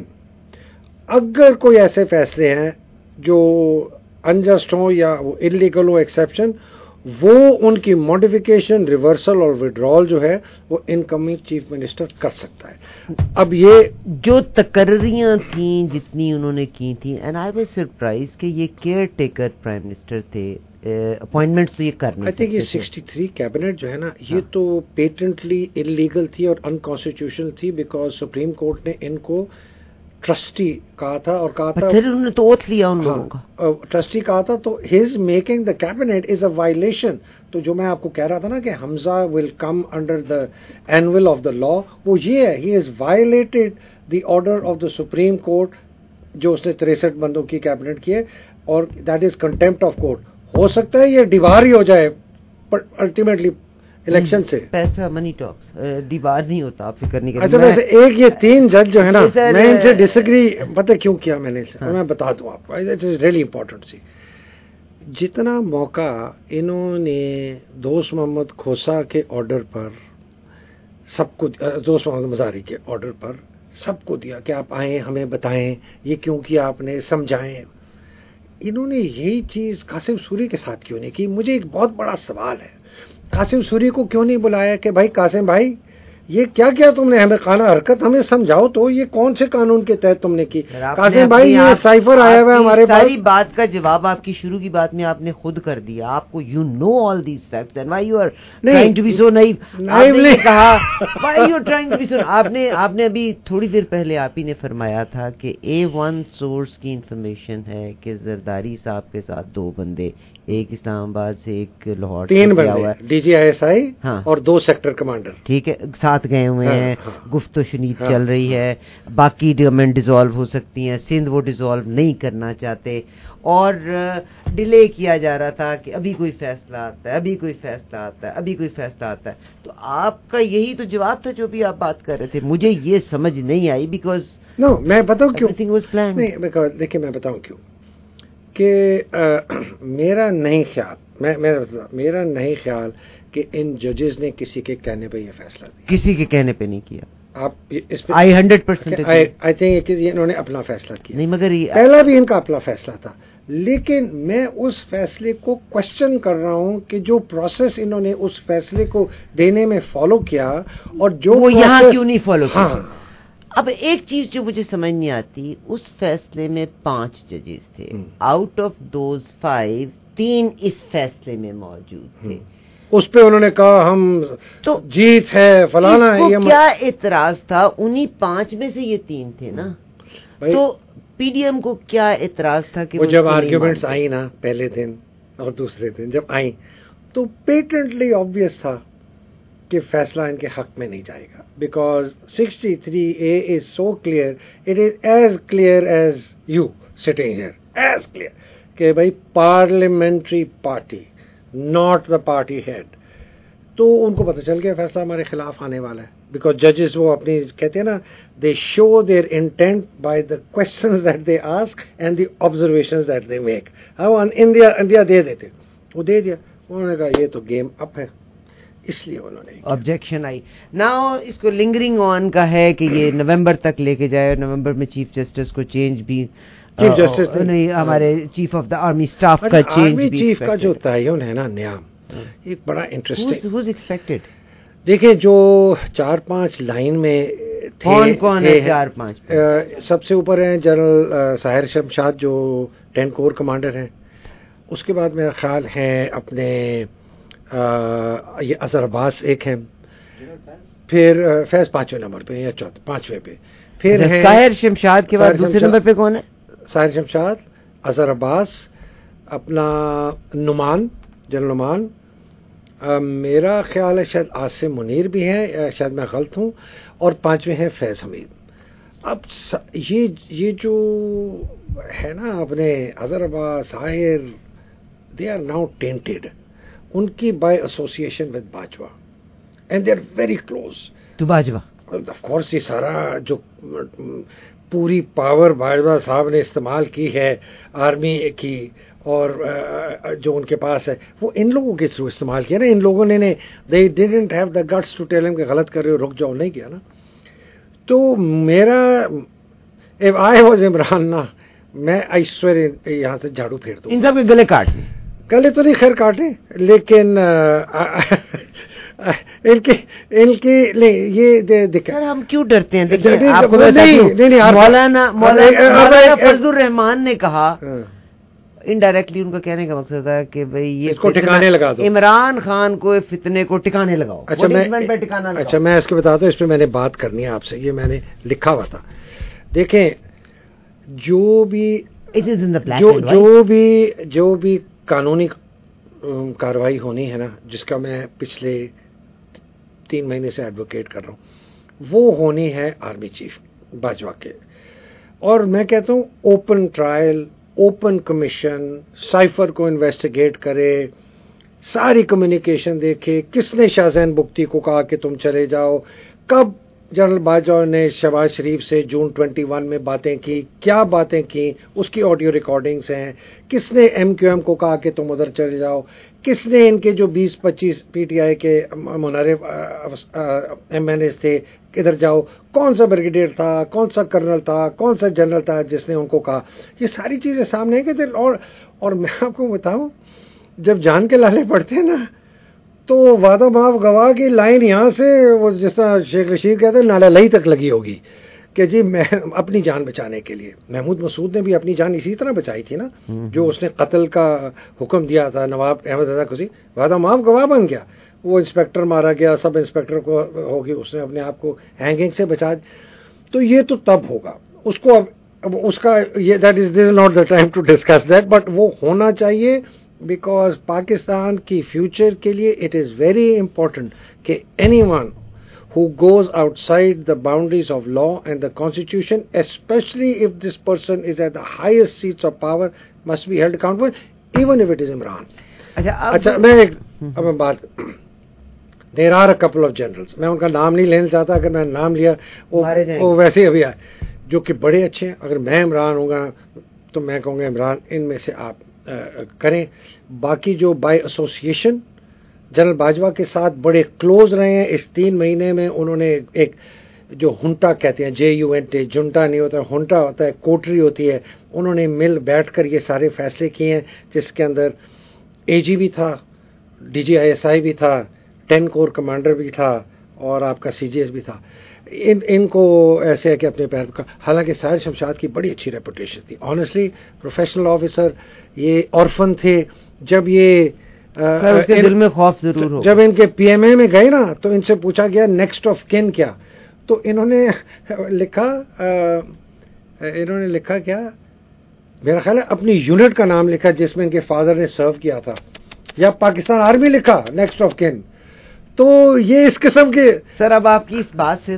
اگر کوئی ایسے فیصلے ہیں جو انجسٹ ہوں یا وہ انلیگل ہو ایکسیپشن, وہ ان کی ماڈیفیکیشن, ریورسل اور وڈرال جو ہے وہ انکمنگ چیف منسٹر کر سکتا ہے. اب یہ جو تقرریاں تھیں جتنی انہوں نے کی تھیں, اینڈ آئی واز سرپرائز کہ یہ کیئر ٹیکر پرائم منسٹر تھے, اپوائنٹمنٹس تو یہ کرنے. آئی تھنک یہ سکسٹی تھری کیبنٹ جو ہے نا, یہ تو پیٹنٹلی انلیگل تھی اور انکانسٹیٹیوشنل تھی, بیکاز سپریم کورٹ نے ان کو ٹرسٹی کہا تھا اور کہا تھا انہوں نے تو اوتھ لیا ان لوگوں کا, ٹرسٹی کہا تھا, تو his making the cabinet is a violation. تو جو میں آپ کو کہہ رہا تھا نا کہ Hamza will come under the anvil of the law, وہ یہ ہے, he has violated the order of the supreme court جو اس نے تریسٹھ بندوں کی کیبنٹ کی ہے, اور that is contempt of court. ہو سکتا ہے یہ ڈیوار ہی ہو جائے بٹ الٹیمیٹلی الیکشن سے پیسہ منی ٹاکس ڈیوار نہیں ہوتا, آپ فکر نہیں کریں. اچھا ویسے ایک یہ تین جج جو ہے نا, میں ان سے ڈس ایگری, پتہ کیوں کیا میں نے, میں بتا دوں آپ کو, it is really important. See جتنا موقع انہوں نے دوست محمد کھوسا کے آرڈر پر سب کو, دوست محمد مزاری کے آرڈر پر سب کو دیا کہ آپ آئیں ہمیں بتائیں یہ کیوں کیا آپ نے, سمجھائیں. انہوں نے یہی چیز قاسم سوری کے ساتھ کیوں نہیں کی؟ مجھے ایک بہت بڑا سوال ہے, قاسم سوری کو کیوں نہیں بلایا کہ بھائی قاسم بھائی یہ کیا کیا تم نے, ہمیں خانہ حرکت ہمیں سمجھاؤ تو, یہ کون سے قانون کے تحت تم نے کی؟ قاسم بھائی یہ سائفر آیا ہوا ہے ہمارے پاس. ساری بات کا جواب آپ کی شروع کی بات میں آپ نے خود کر دیا. آپ کو you know all these facts and why you are trying to be so naive. آپ نے کہا why you are trying to be so, آپ نے آپ نے ابھی تھوڑی دیر پہلے آپ ہی نے فرمایا تھا کہ اے ون سورس کی انفارمیشن ہے کہ زرداری صاحب کے ساتھ دو بندے, ایک اسلام آباد سے ایک لاہور, تین بندے, D G I S I اور دو سیکٹر کمانڈر, ٹھیک ہے, ساتھ گئے ہوئے ہیں. گفت و شنید چل رہی ہے, باقی گورنمنٹ ڈیزالو ہو سکتی ہیں, سندھ وہ ڈیزالو نہیں کرنا چاہتے, اور ڈیلے کیا جا رہا تھا کہ ابھی کوئی فیصلہ آتا ہے, ابھی کوئی فیصلہ آتا ہے, ابھی کوئی فیصلہ آتا ہے. تو آپ کا یہی تو جواب تھا جو بھی آپ بات کر رہے تھے. مجھے یہ سمجھ نہیں آئی بیکاز نو میں بتاؤں کیوں نہیں, دیکھیں میں بتاؤں کیوں کہ میرا نہیں خیال, میں میرا نہیں خیال کہ ان ججز نے کسی کے کہنے پہ یہ فیصلہ دیا. کسی کے کہنے پہ نہیں کیا. آپ اس پہ I hundred percent I think کہ انہوں نے اپنا فیصلہ کیا نہیں، مگر پہلا بھی ان کا اپنا فیصلہ تھا، لیکن میں اس فیصلے کو کوشچن کر رہا ہوں کہ جو پروسیس انہوں نے اس فیصلے کو دینے میں فالو کیا اور جو وہ یہاں کیوں نہیں فالو کیا. ہاں اب ایک چیز جو مجھے سمجھ نہیں آتی، اس فیصلے میں پانچ ججز تھے، آؤٹ آف دوز فائیو تین اس فیصلے میں موجود تھے. اس پہ انہوں نے کہا ہم تو جیت ہے فلانا ہے. کیا اعتراض تھا؟ انہی پانچ میں سے یہ تین تھے نا، تو پی ڈی ایم کو کیا اعتراض تھا کہ وہ جب آرگیومنٹس آئی نا پہلے دن اور دوسرے دن جب آئیں تو پیٹنٹلی آبویس تھا کہ فیصلہ ان کے حق میں نہیں جائے گا، because sixty three A is so clear, it is as clear as you sitting here, as clear کہ بھائی parliamentary party not the party head. تو ان کو پتہ چل گیا فیصلہ ہمارے خلاف آنے والا ہے، بیکاز ججز وہ اپنی کہتے ہیں نا they show their intent by the questions that they ask and the observations that they make. ہم انڈیا انڈیا دے دیتے، وہ دے دیا، انہوں نے کہا یہ تو گیم اپ ہے، اس لیے انہوں نے آبجیکشن آئی. ناؤ اس کو لنگرنگ آن کا ہے کہ یہ نومبر تک لے کے جائے، نومبر میں چیف جسٹس کو چینج بھی چیف جسٹس نہیں، ہمارے chief of the army staff کا چینج بھی. چیف کا جو تعین ہے نا نیا، ایک بڑا انٹرسٹنگ ہوز ایکسپیکٹڈ. دیکھیں جو چار پانچ لائن میں کون کون ہے چار پانچ؟ سب سے اوپر ہیں جنرل ساحر شمشاد جو ٹین کور کمانڈر ہیں. اس کے بعد میرا خیال ہے اپنے یہ اظہر عباس ایک ہیں، پھر فیض پانچویں نمبر پہ یا چوتھے پانچویں پہ. پھر ساحر شمشاد کے بعد دوسرے نمبر پہ کون ہے؟ ساحر شمشاد، اظہر عباس، اپنا نعمان جنرل نعمان، میرا خیال ہے شاید عاصم منیر بھی ہیں، شاید میں غلط ہوں، اور پانچویں ہیں فیض حمید. اب یہ یہ جو ہے نا اپنے Azhar Abbas, Sahir, they are now tainted, ان کی by association with Bajwa and they are very close to Bajwa. Of course یہ سارا جو پوری پاور باجوہ صاحب نے استعمال کی ہے آرمی کی اور جو ان کے پاس ہے وہ ان لوگوں کے تھرو استعمال کیا نا. ان لوگوں نے they didn't have the guts to tell ہم کہ غلط کر رہے ہو رک جاؤ، نہیں کیا نا. تو میرا اف آئی واز عمران نا، میں آئی سویر یہاں سے جھاڑو پھیر دوں. ان سب کے گلے کاٹ دیں، گلے تو نہیں خیر کاٹے، لیکن ان کی ان کی یہ دیکھیں ہم کیوں ڈرتے ہیں. مولانا مولانا فضل الرحمان نے کہا انڈائریکٹلی، ان کا کہنے کا مقصد تھا کہ بھئی یہ کو ٹھکانے لگا دو، عمران خان کو فتنے کو ٹھکانے لگاؤ. اچھا میں اچھا میں اس کو بتاتا ہوں، اس پہ میں نے بات کرنی ہے آپ سے، یہ میں نے لکھا ہوا تھا. دیکھیں جو بھی جو جو بھی جو بھی قانونی کارروائی ہونی ہے نا، جس کا میں پچھلے تین مہینے سے ایڈوکیٹ کر رہا ہوں، وہ ہونی ہے آرمی چیف باجوہ کے. اور میں کہتا ہوں open trial, open commission, cipher کو انویسٹیگیٹ کرے، ساری کمیونیکیشن دیکھے، کس نے شاہ زین بگٹی کو کہا کہ تم چلے جاؤ، کب جنرل باجوہ نے شہباز شریف سے جون ٹوینٹی ون میں باتیں کی، کیا باتیں کی، اس کی آڈیو ریکارڈنگز ہیں، کس نے ایم کیو ایم کو کہا کہ تم ادھر چلے جاؤ، کس نے ان کے جو بیس پچیس پی ٹی آئی کے منحرف ایم این ایز تھے ادھر جاؤ، کون سا بریگیڈیئر تھا، کون سا کرنل تھا، کون سا جنرل تھا جس نے ان کو کہا. یہ ساری چیزیں سامنے ہیں کہ اور اور میں آپ کو بتاؤں جب جان کے لالے پڑتے ہیں نا تو وعدہ معاف گواہ کی لائن یہاں سے وہ جس طرح شیخ رشید کہتے ہیں نالا لئی تک لگی ہوگی کہ جی میں اپنی جان بچانے کے لیے. محمود مسعود نے بھی اپنی جان اسی طرح بچائی تھی نا، جو اس نے قتل کا حکم دیا تھا نواب احمد رضا کسی، وعدہ معاف گواہ بن گیا، وہ انسپیکٹر مارا گیا، سب انسپیکٹر کو ہوگی، اس نے اپنے آپ کو ہینگنگ سے بچا. تو یہ تو تب ہوگا، اس کو اب اس کا یہ that is this is not the time to discuss that, but وہ ہونا چاہیے بیکاز پاکستان کی فیوچر کے لیے اٹ از ویری امپورٹنٹ کہ anyone who goes outside the boundaries of law and the constitution, especially if this person is at the highest seats of power, must be held accountable, even if it is Imran. اچھا میں ایک اب میں بات there are a couple of generals، میں ان کا نام نہیں لینا چاہتا، اگر میں نام لیا وہ ویسے ہی ابھی آئے جو کہ بڑے اچھے ہیں. اگر میں عمران ہوں گا تو میں کہوں گا عمران ان میں سے آپ کریں. باقی جو بائی ایسوسیشن جنرل باجوہ کے ساتھ بڑے کلوز رہے ہیں اس تین مہینے میں، انہوں نے ایک جو ہنٹا کہتے ہیں, J U N T, junta نہیں ہوتا, ہنٹا ہوتا ہے, کوٹری ہوتی ہے, انہوں نے مل بیٹھ کر یہ سارے فیصلے کیے ہیں, جس کے اندر اے جی بھی تھا, D G I S I بھی تھا, ٹین کور کمانڈر بھی تھا, اور آپ کا سی جی ایس بھی تھا. ان ان کو ایسے ہے کہ اپنے پیر پر, حالانکہ ساحر شمشاد کی بڑی اچھی ریپوٹیشن تھی, آنیسٹلی پروفیشنل آفیسر. یہ آرفن تھے. جب یہ دل میں خوف ضرور ہو, جب ان کے پی ایم اے میں گئے نا تو ان سے پوچھا گیا نیکسٹ آف کین کیا, تو انہوں نے لکھا انہوں نے لکھا کیا میرا خیال ہے اپنی یونٹ کا نام لکھا جس میں ان کے فادر نے سرو کیا تھا, یا پاکستان آرمی لکھا نیکسٹ آف کین. تو یہ اس قسم کے. سر اب آپ کی اس بات سے